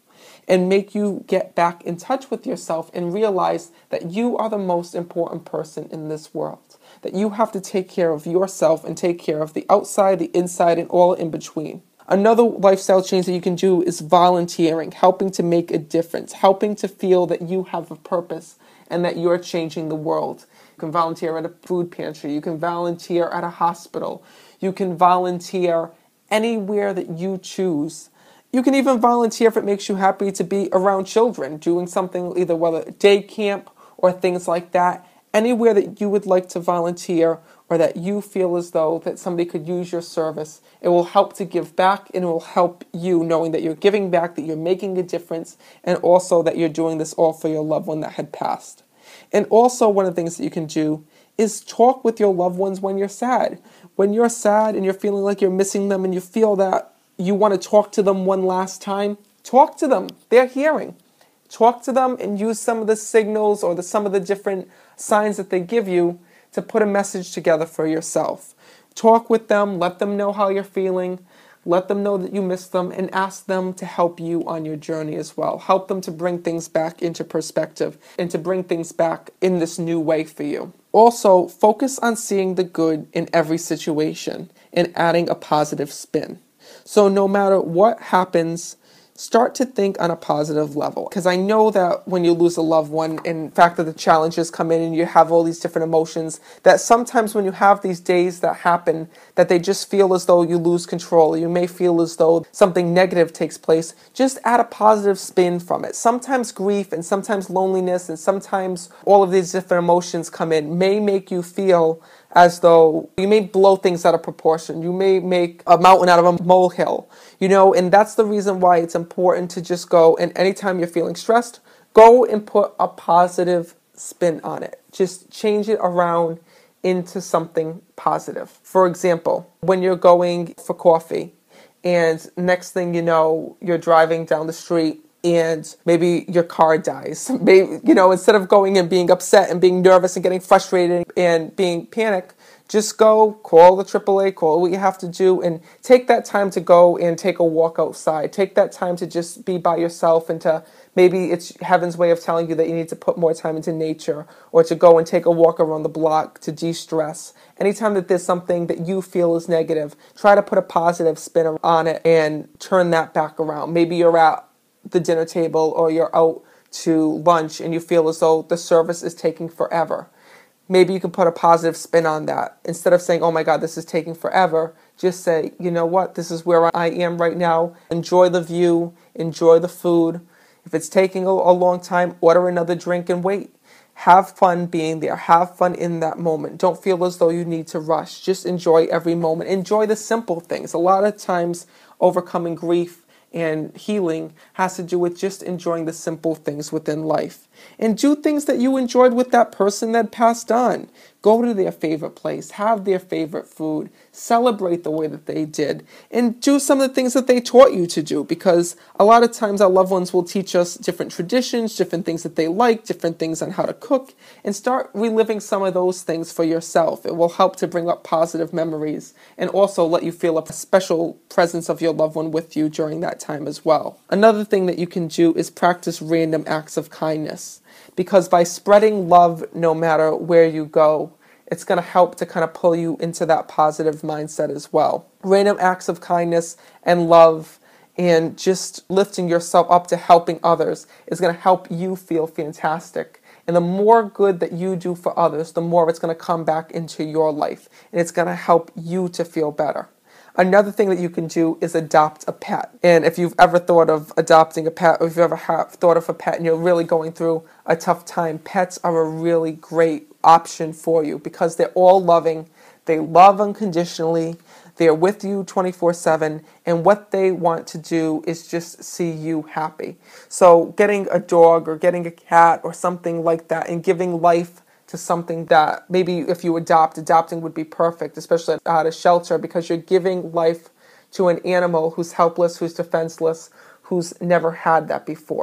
and make you get back in touch with yourself and realize that you are the most important person in this world. That you have to take care of yourself and take care of the outside, the inside, and all in between. Another lifestyle change that you can do is volunteering, helping to make a difference, helping to feel that you have a purpose and that you're changing the world. You can volunteer at a food pantry. You can volunteer at a hospital. You can volunteer anywhere that you choose. You can even volunteer if it makes you happy to be around children, doing something either whether day camp or things like that. Anywhere that you would like to volunteer or that you feel as though that somebody could use your service, it will help to give back, and it will help you knowing that you're giving back, that you're making a difference, and also that you're doing this all for your loved one that had passed. And also one of the things that you can do is talk with your loved ones when you're sad. When you're sad and you're feeling like you're missing them and you feel that you want to talk to them one last time, talk to them. They're hearing. Talk to them and use some of the signals or some of the different signs that they give you to put a message together for yourself. Talk with them, let them know how you're feeling, let them know that you miss them, and ask them to help you on your journey as well. Help them to bring things back into perspective and to bring things back in this new way for you. Also, focus on seeing the good in every situation and adding a positive spin. So no matter what happens, start to think on a positive level. Because I know that when you lose a loved one, and the fact that the challenges come in and you have all these different emotions, that sometimes when you have these days that happen, that they just feel as though you lose control. You may feel as though something negative takes place. Just add a positive spin from it. Sometimes grief and sometimes loneliness and sometimes all of these different emotions come in may make you feel as though you may blow things out of proportion. You may make a mountain out of a molehill, and that's the reason why it's important to just go, and anytime you're feeling stressed, go and put a positive spin on it. Just change it around into something positive. For example, when you're going for coffee and next thing you know, you're driving down the street and maybe your car dies. Maybe, instead of going and being upset and being nervous and getting frustrated and being panicked, just go, call the AAA, call what you have to do, and take that time to go and take a walk outside. Take that time to just be by yourself and to maybe it's heaven's way of telling you that you need to put more time into nature or to go and take a walk around the block to de-stress. Anytime that there's something that you feel is negative, try to put a positive spin on it and turn that back around. Maybe you're at the dinner table or you're out to lunch and you feel as though the service is taking forever. Maybe you can put a positive spin on that. Instead of saying, oh my God, this is taking forever, just say, you know what, this is where I am right now. Enjoy the view, enjoy the food. If it's taking a long time, order another drink and wait. Have fun being there. Have fun in that moment. Don't feel as though you need to rush. Just enjoy every moment. Enjoy the simple things. A lot of times overcoming grief and healing has to do with just enjoying the simple things within life. And do things that you enjoyed with that person that passed on. Go to their favorite place, have their favorite food, celebrate the way that they did, and do some of the things that they taught you to do, because a lot of times our loved ones will teach us different traditions, different things that they like, different things on how to cook, and start reliving some of those things for yourself. It will help to bring up positive memories and also let you feel a special presence of your loved one with you during that time as well. Another thing that you can do is practice random acts of kindness. Because by spreading love no matter where you go, it's going to help to kind of pull you into that positive mindset as well. Random acts of kindness and love and just lifting yourself up to helping others is going to help you feel fantastic. And the more good that you do for others, the more it's going to come back into your life. And it's going to help you to feel better. Another thing that you can do is adopt a pet. And if you've ever thought of adopting a pet, or if you've ever thought of a pet and you're really going through a tough time, pets are a really great option for you because they're all loving. They love unconditionally. They're with you 24/7. And what they want to do is just see you happy. So getting a dog or getting a cat or something like that and giving life to something that maybe if you adopting would be perfect, especially at a shelter, because you're giving life to an animal who's helpless, who's defenseless, who's never had that before.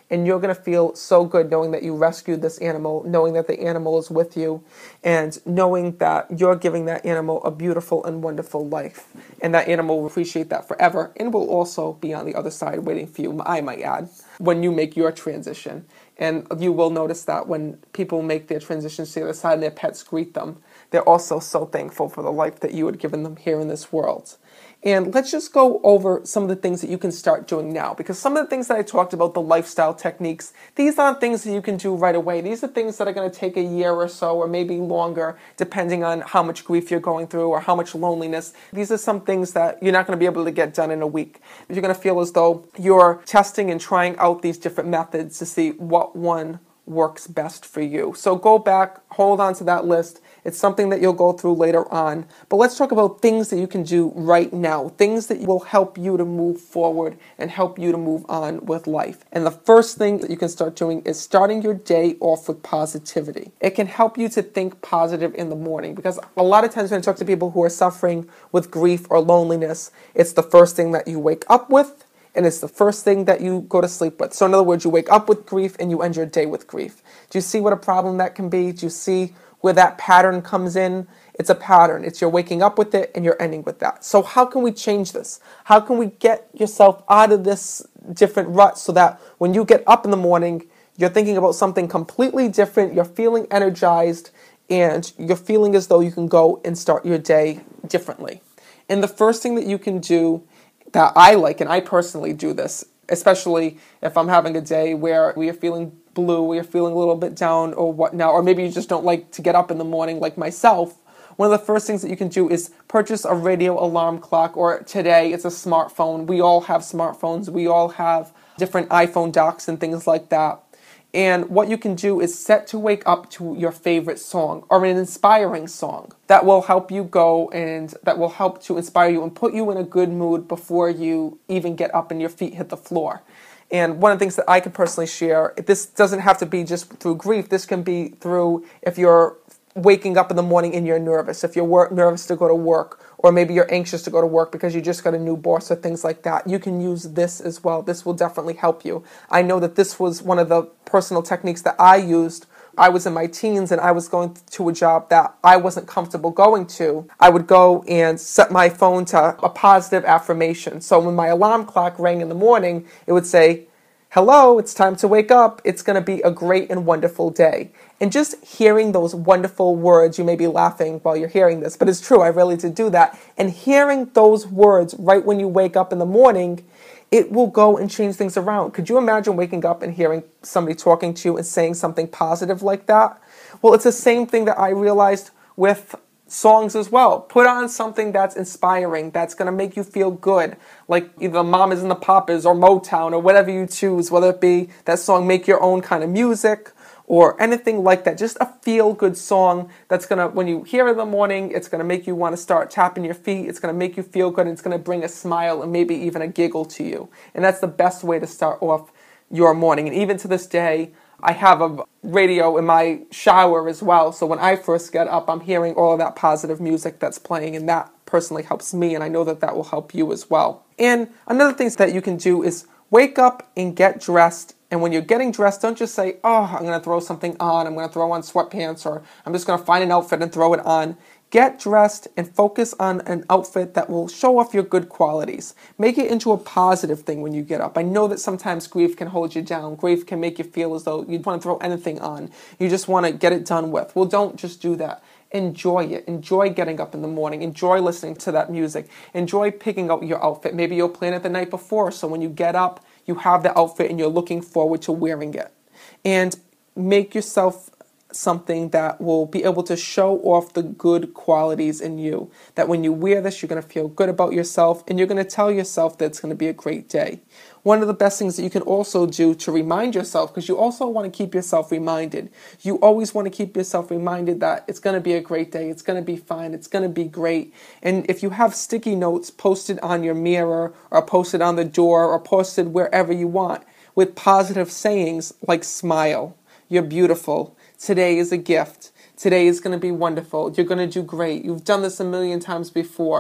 and you're going to feel so good knowing that you rescued this animal, knowing that the animal is with you, and knowing that you're giving that animal a beautiful and wonderful life. And that animal will appreciate that forever and will also be on the other side waiting for you, I might add, when you make your transition. And you will notice that when people make their transitions to the other side and their pets greet them, they're also so thankful for the life that you had given them here in this world. And let's just go over some of the things that you can start doing now, because some of the things that I talked about, the lifestyle techniques, these aren't things that you can do right away. These are things that are going to take a year or so, or maybe longer, depending on how much grief you're going through or how much loneliness. These are some things that you're not going to be able to get done in a week. You're going to feel as though you're testing and trying out these different methods to see what one works best for you. So go back, hold on to that list. It's something that you'll go through later on. But let's talk about things that you can do right now, things that will help you to move forward and help you to move on with life. And the first thing that you can start doing is starting your day off with positivity. It can help you to think positive in the morning, because a lot of times when I talk to people who are suffering with grief or loneliness, it's the first thing that you wake up with, and it's the first thing that you go to sleep with. So in other words, you wake up with grief and you end your day with grief. Do you see what a problem that can be? Do you see where that pattern comes in? It's a pattern. It's you're waking up with it and you're ending with that. So how can we change this? How can we get yourself out of this different rut so that when you get up in the morning, you're thinking about something completely different, you're feeling energized, and you're feeling as though you can go and start your day differently? And the first thing that you can do that I like, and I personally do this, especially if I'm having a day where we are feeling blue, we are feeling a little bit down or whatnot, or maybe you just don't like to get up in the morning like myself, one of the first things that you can do is purchase a radio alarm clock, or today it's a smartphone. We all have smartphones. We all have different iPhone docks and things like that. And what you can do is set to wake up to your favorite song or an inspiring song that will help you go and that will help to inspire you and put you in a good mood before you even get up and your feet hit the floor. And one of the things that I can personally share, this doesn't have to be just through grief. This can be through if you're waking up in the morning and you're nervous, if you're nervous to go to work, or maybe you're anxious to go to work because you just got a new boss or things like that. You can use this as well. This will definitely help you. I know that this was one of the personal techniques that I used. I was in my teens and I was going to a job that I wasn't comfortable going to. I would go and set my phone to a positive affirmation. So when my alarm clock rang in the morning, it would say, "Hello, it's time to wake up. It's going to be a great and wonderful day." And just hearing those wonderful words, you may be laughing while you're hearing this, but it's true, I really did do that. And hearing those words right when you wake up in the morning, it will go and change things around. Could you imagine waking up and hearing somebody talking to you and saying something positive like that? Well, it's the same thing that I realized with songs as well. Put on something that's inspiring, that's going to make you feel good, like either Mamas and the Papas or Motown or whatever you choose, whether it be that song Make Your Own kind of music or anything like that. Just a feel-good song that's going to, when you hear it in the morning, it's going to make you want to start tapping your feet. It's going to make you feel good, and it's going to bring a smile and maybe even a giggle to you. And that's the best way to start off your morning. And even to this day, I have a radio in my shower as well. So when I first get up, I'm hearing all of that positive music that's playing, and that personally helps me, and I know that that will help you as well. And another thing that you can do is wake up and get dressed. And when you're getting dressed, don't just say, "Oh, I'm going to throw something on. I'm going to throw on sweatpants," or "I'm just going to find an outfit and throw it on." Get dressed and focus on an outfit that will show off your good qualities. Make it into a positive thing when you get up. I know that sometimes grief can hold you down. Grief can make you feel as though you want to throw anything on. You just want to get it done with. Well, don't just do that. Enjoy it. Enjoy getting up in the morning. Enjoy listening to that music. Enjoy picking out your outfit. Maybe you'll plan it the night before, so when you get up, you have the outfit and you're looking forward to wearing it. And make yourself something that will be able to show off the good qualities in you. That when you wear this, you're going to feel good about yourself, and you're going to tell yourself that it's going to be a great day. One of the best things that you can also do to remind yourself, because you also want to keep yourself reminded. You always want to keep yourself reminded that it's going to be a great day. It's going to be fine. It's going to be great. And if you have sticky notes posted on your mirror or posted on the door or posted wherever you want with positive sayings like "Smile," "You're beautiful," "Today is a gift," "Today is going to be wonderful," "You're going to do great," "You've done this a million times before,"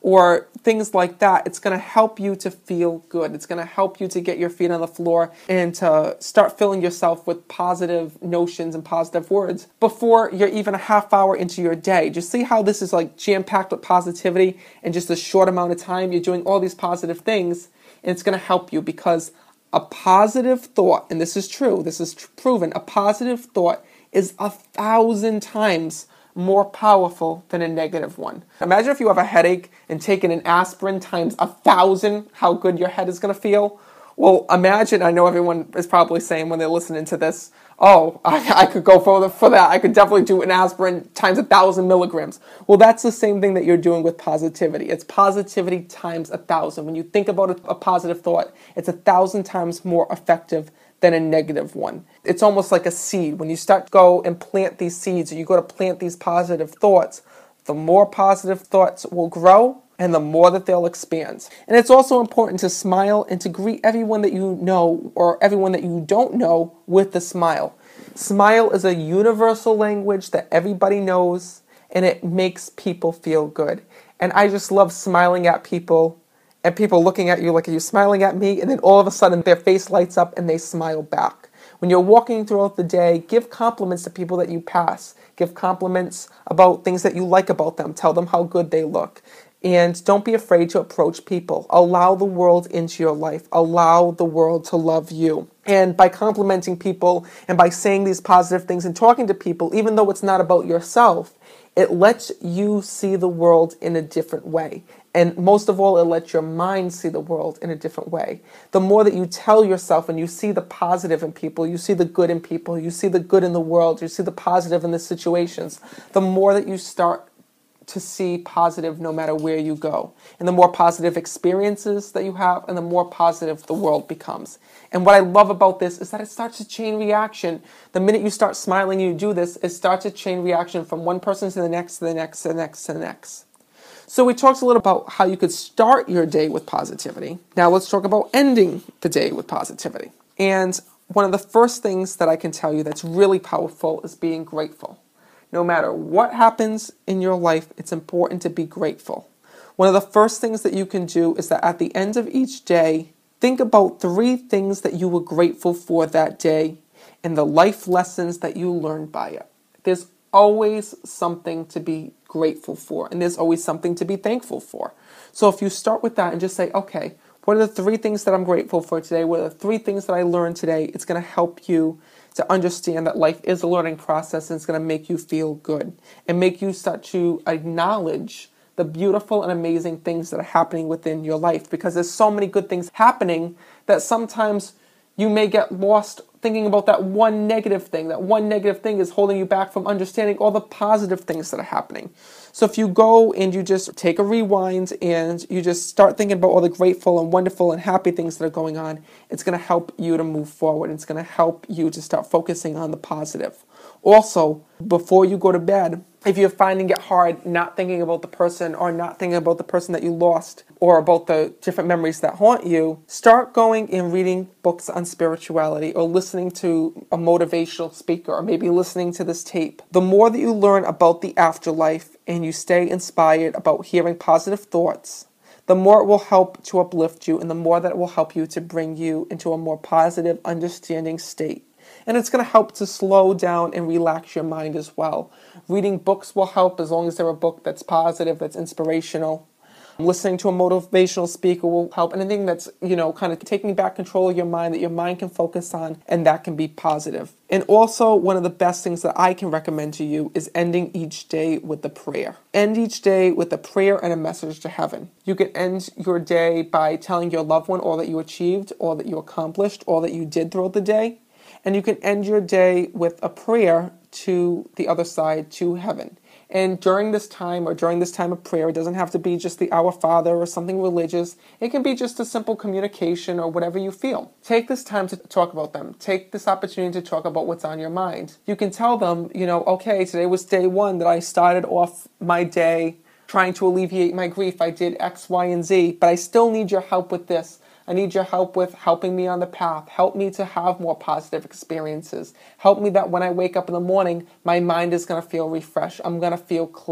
or things like that. It's going to help you to feel good. It's going to help you to get your feet on the floor and to start filling yourself with positive notions and positive words before you're even a half hour into your day. Just see how this is like jam-packed with positivity in just a short amount of time. You're doing all these positive things, and it's going to help you, because a positive thought, and this is true, this is proven, a positive thought is 1,000 times more powerful than a negative one. Imagine if you have a headache and taking an aspirin times 1,000, how good your head is going to feel. Well, imagine, I know everyone is probably saying when they're listening to this, oh, I could go for that. I could definitely do an aspirin times 1,000 milligrams. Well, that's the same thing that you're doing with positivity. It's positivity times 1,000. When you think about a positive thought, it's 1,000 times more effective than a negative one. It's almost like a seed. When you start to go and plant these seeds, or you go to plant these positive thoughts, the more positive thoughts will grow and the more that they'll expand. And it's also important to smile and to greet everyone that you know or everyone that you don't know with a smile. Smile is a universal language that everybody knows, and it makes people feel good. And I just love smiling at people, and people looking at you like, are you smiling at me? And then all of a sudden their face lights up and they smile back. When you're walking throughout the day, give compliments to people that you pass. Give compliments about things that you like about them. Tell them how good they look. And don't be afraid to approach people. Allow the world into your life. Allow the world to love you. And by complimenting people and by saying these positive things and talking to people, even though it's not about yourself, it lets you see the world in a different way. And most of all, it lets your mind see the world in a different way. The more that you tell yourself and you see the positive in people, you see the good in people, you see the good in the world, you see the positive in the situations, the more that you start to see positive no matter where you go. And the more positive experiences that you have, and the more positive the world becomes. And what I love about this is that it starts a chain reaction. The minute you start smiling and you do this, it starts a chain reaction from one person to the next, to the next, to the next, to the next. So we talked a little about how you could start your day with positivity. Now let's talk about ending the day with positivity. And one of the first things that I can tell you that's really powerful is being grateful. No matter what happens in your life, it's important to be grateful. One of the first things that you can do is that at the end of each day, think about 3 things that you were grateful for that day and the life lessons that you learned by it. There's always something to be grateful for, and there's always something to be thankful for. So if you start with that and just say, okay, what are the 3 things that I'm grateful for today? What are the 3 things that I learned today? It's going to help you to understand that life is a learning process, and it's going to make you feel good and make you start to acknowledge the beautiful and amazing things that are happening within your life, because there's so many good things happening that sometimes you may get lost thinking about that one negative thing. That one negative thing is holding you back from understanding all the positive things that are happening. So if you go and you just take a rewind and you just start thinking about all the grateful and wonderful and happy things that are going on, it's going to help you to move forward. It's going to help you to start focusing on the positive. Also, before you go to bed, if you're finding it hard not thinking about the person or not thinking about the person that you lost or about the different memories that haunt you, start going and reading books on spirituality or listening to a motivational speaker or maybe listening to this tape. The more that you learn about the afterlife and you stay inspired about hearing positive thoughts, the more it will help to uplift you and the more that it will help you to bring you into a more positive, understanding state. And it's going to help to slow down and relax your mind as well. Reading books will help as long as they're a book that's positive, that's inspirational. Listening to a motivational speaker will help. Anything that's, kind of taking back control of your mind that your mind can focus on, and that can be positive. And also, one of the best things that I can recommend to you is ending each day with a prayer. End each day with a prayer and a message to heaven. You can end your day by telling your loved one all that you achieved, all that you accomplished, all that you did throughout the day. And you can end your day with a prayer to the other side, to heaven. And during this time of prayer, it doesn't have to be just the Our Father or something religious. It can be just a simple communication or whatever you feel. Take this time to talk about them. Take this opportunity to talk about what's on your mind. You can tell them, okay, today was day 1 that I started off my day trying to alleviate my grief. I did X, Y, and Z, but I still need your help with this. I need your help with helping me on the path. Help me to have more positive experiences. Help me that when I wake up in the morning, my mind is going to feel refreshed. I'm going to feel clear.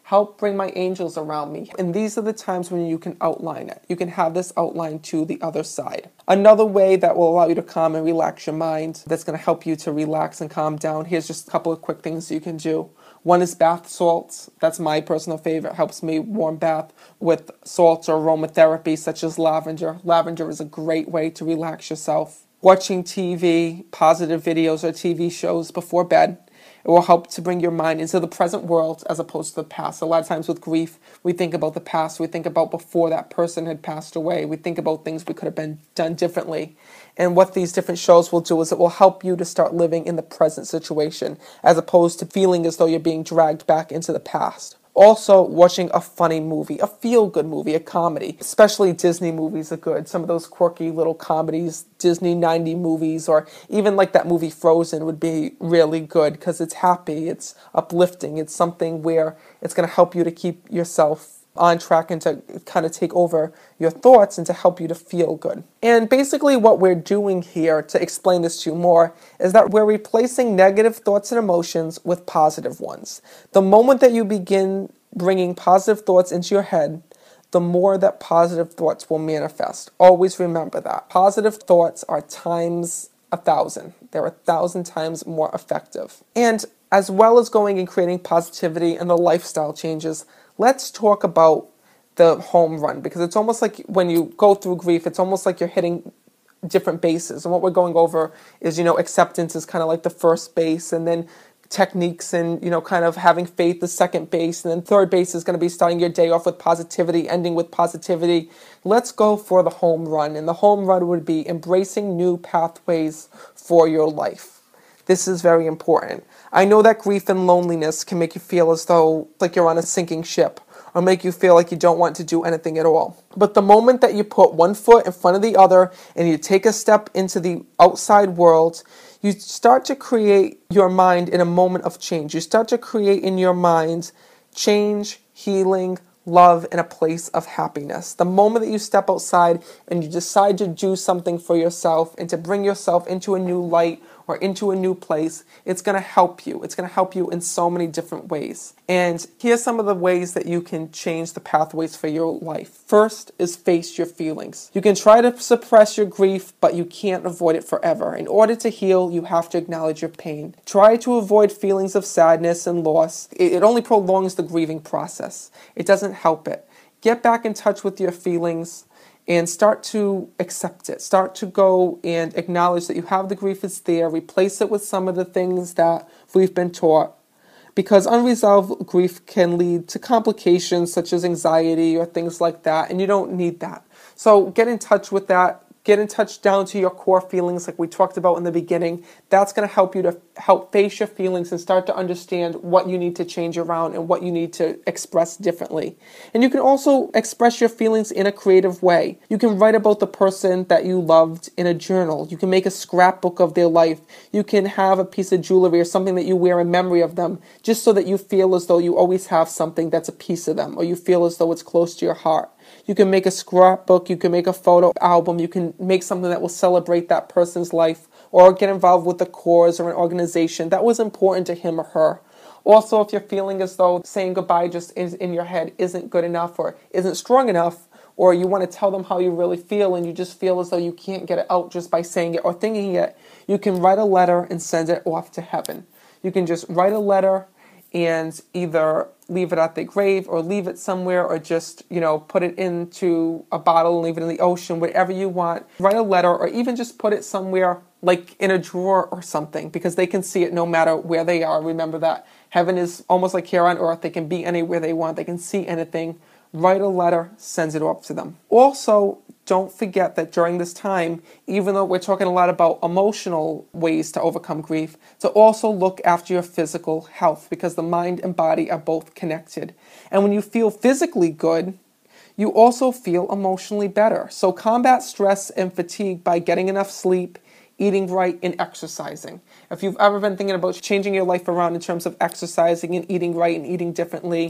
Help bring my angels around me. And these are the times when you can outline it. You can have this outline to the other side. Another way that will allow you to calm and relax your mind, that's going to help you to relax and calm down. Here's just a couple of quick things you can do. One is bath salts. That's my personal favorite. Helps me warm bath with salts or aromatherapy such as lavender. Lavender is a great way to relax yourself. Watching TV, positive videos or TV shows before bed. It will help to bring your mind into the present world as opposed to the past. A lot of times with grief, we think about the past. We think about before that person had passed away. We think about things we could have been done differently. And what these different shows will do is it will help you to start living in the present situation as opposed to feeling as though you're being dragged back into the past. Also, watching a funny movie, a feel-good movie, a comedy. Especially Disney movies are good. Some of those quirky little comedies, Disney 90 movies, or even like that movie Frozen would be really good because it's happy, it's uplifting, it's something where it's going to help you to keep yourself on track and to kind of take over your thoughts and to help you to feel good. And basically what we're doing here to explain this to you more is that we're replacing negative thoughts and emotions with positive ones. The moment that you begin bringing positive thoughts into your head, the more that positive thoughts will manifest. Always remember that. Positive thoughts are times 1,000. They're 1,000 times more effective. And as well as going and creating positivity and the lifestyle changes, let's talk about the home run, because it's almost like when you go through grief, it's almost like you're hitting different bases. And what we're going over is, acceptance is kind of like the first base, and then techniques and, kind of having faith the second base, and then third base is going to be starting your day off with positivity, ending with positivity. Let's go for the home run. And the home run would be embracing new pathways for your life. This is very important. I know that grief and loneliness can make you feel as though like you're on a sinking ship, or make you feel like you don't want to do anything at all. But the moment that you put one foot in front of the other and you take a step into the outside world, you start to create your mind in a moment of change. You start to create in your mind change, healing, love, and a place of happiness. The moment that you step outside and you decide to do something for yourself and to bring yourself into a new light or into a new place, it's going to help you. It's going to help you in so many different ways. And here's some of the ways that you can change the pathways for your life. First is face your feelings. You can try to suppress your grief, but you can't avoid it forever. In order to heal, you have to acknowledge your pain. Try to avoid feelings of sadness and loss. It only prolongs the grieving process. It doesn't help it. Get back in touch with your feelings and start to accept it. Start to go and acknowledge that you have the grief, it's there. Replace it with some of the things that we've been taught. Because unresolved grief can lead to complications such as anxiety or things like that, and you don't need that. So get in touch with that. Get in touch down to your core feelings like we talked about in the beginning. That's going to help you to help face your feelings and start to understand what you need to change around and what you need to express differently. And you can also express your feelings in a creative way. You can write about the person that you loved in a journal. You can make a scrapbook of their life. You can have a piece of jewelry or something that you wear in memory of them, just so that you feel as though you always have something that's a piece of them, or you feel as though it's close to your heart. You can make a scrapbook, you can make a photo album, you can make something that will celebrate that person's life, or get involved with a cause or an organization that was important to him or her. Also, if you're feeling as though saying goodbye just in your head isn't good enough or isn't strong enough, or you want to tell them how you really feel and you just feel as though you can't get it out just by saying it or thinking it, you can write a letter and send it off to heaven. You can just write a letter and either leave it at the grave or leave it somewhere, or just, put it into a bottle and leave it in the ocean, whatever you want. Write a letter, or even just put it somewhere like in a drawer or something, because they can see it no matter where they are. Remember that heaven is almost like here on earth. They can be anywhere they want. They can see anything. Write a letter, send it off to them. Also, don't forget that during this time, even though we're talking a lot about emotional ways to overcome grief, to also look after your physical health, because the mind and body are both connected. And when you feel physically good, you also feel emotionally better. So combat stress and fatigue by getting enough sleep, eating right, and exercising. If you've ever been thinking about changing your life around in terms of exercising and eating right and eating differently,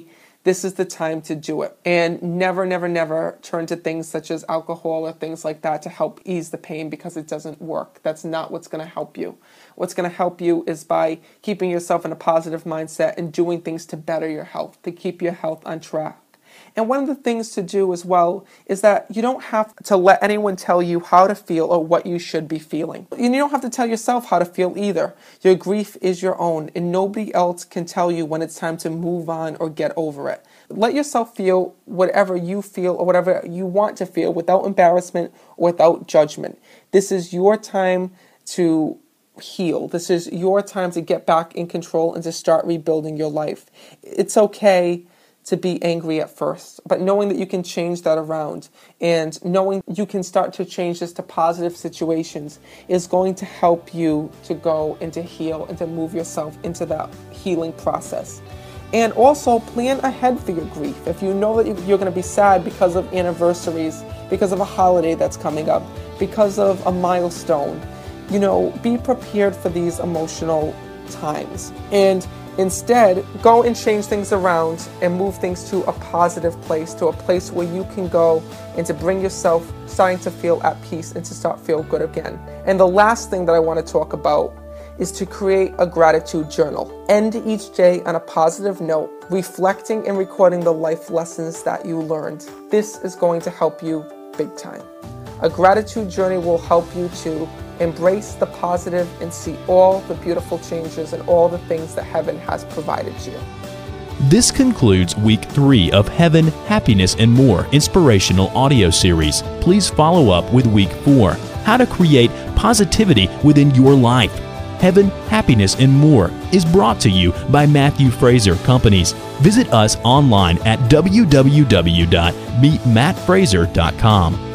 this is the time to do it. And never, never, never turn to things such as alcohol or things like that to help ease the pain, because it doesn't work. That's not what's going to help you. What's going to help you is by keeping yourself in a positive mindset and doing things to better your health, to keep your health on track. And one of the things to do as well is that you don't have to let anyone tell you how to feel or what you should be feeling. And you don't have to tell yourself how to feel either. Your grief is your own, and nobody else can tell you when it's time to move on or get over it. Let yourself feel whatever you feel or whatever you want to feel without embarrassment or without judgment. This is your time to heal. This is your time to get back in control and to start rebuilding your life. It's okay to be angry at first, but knowing that you can change that around and knowing you can start to change this to positive situations is going to help you to go and to heal and to move yourself into that healing process. And also plan ahead for your grief. If you know that you're going to be sad because of anniversaries, because of a holiday that's coming up, because of a milestone, be prepared for these emotional times. And instead, go and change things around and move things to a positive place, to a place where you can go and to bring yourself starting to feel at peace and to start feel good again. And the last thing that I want to talk about is to create a gratitude journal. End each day on a positive note, reflecting and recording the life lessons that you learned. This is going to help you big time. A gratitude journey will help you to embrace the positive and see all the beautiful changes and all the things that heaven has provided you. This concludes week 3 of Heaven, Happiness, and More inspirational audio series. Please follow up with week 4, How to Create Positivity Within Your Life. Heaven, Happiness, and More is brought to you by Matthew Fraser Companies. Visit us online at www.meetmattfraser.com.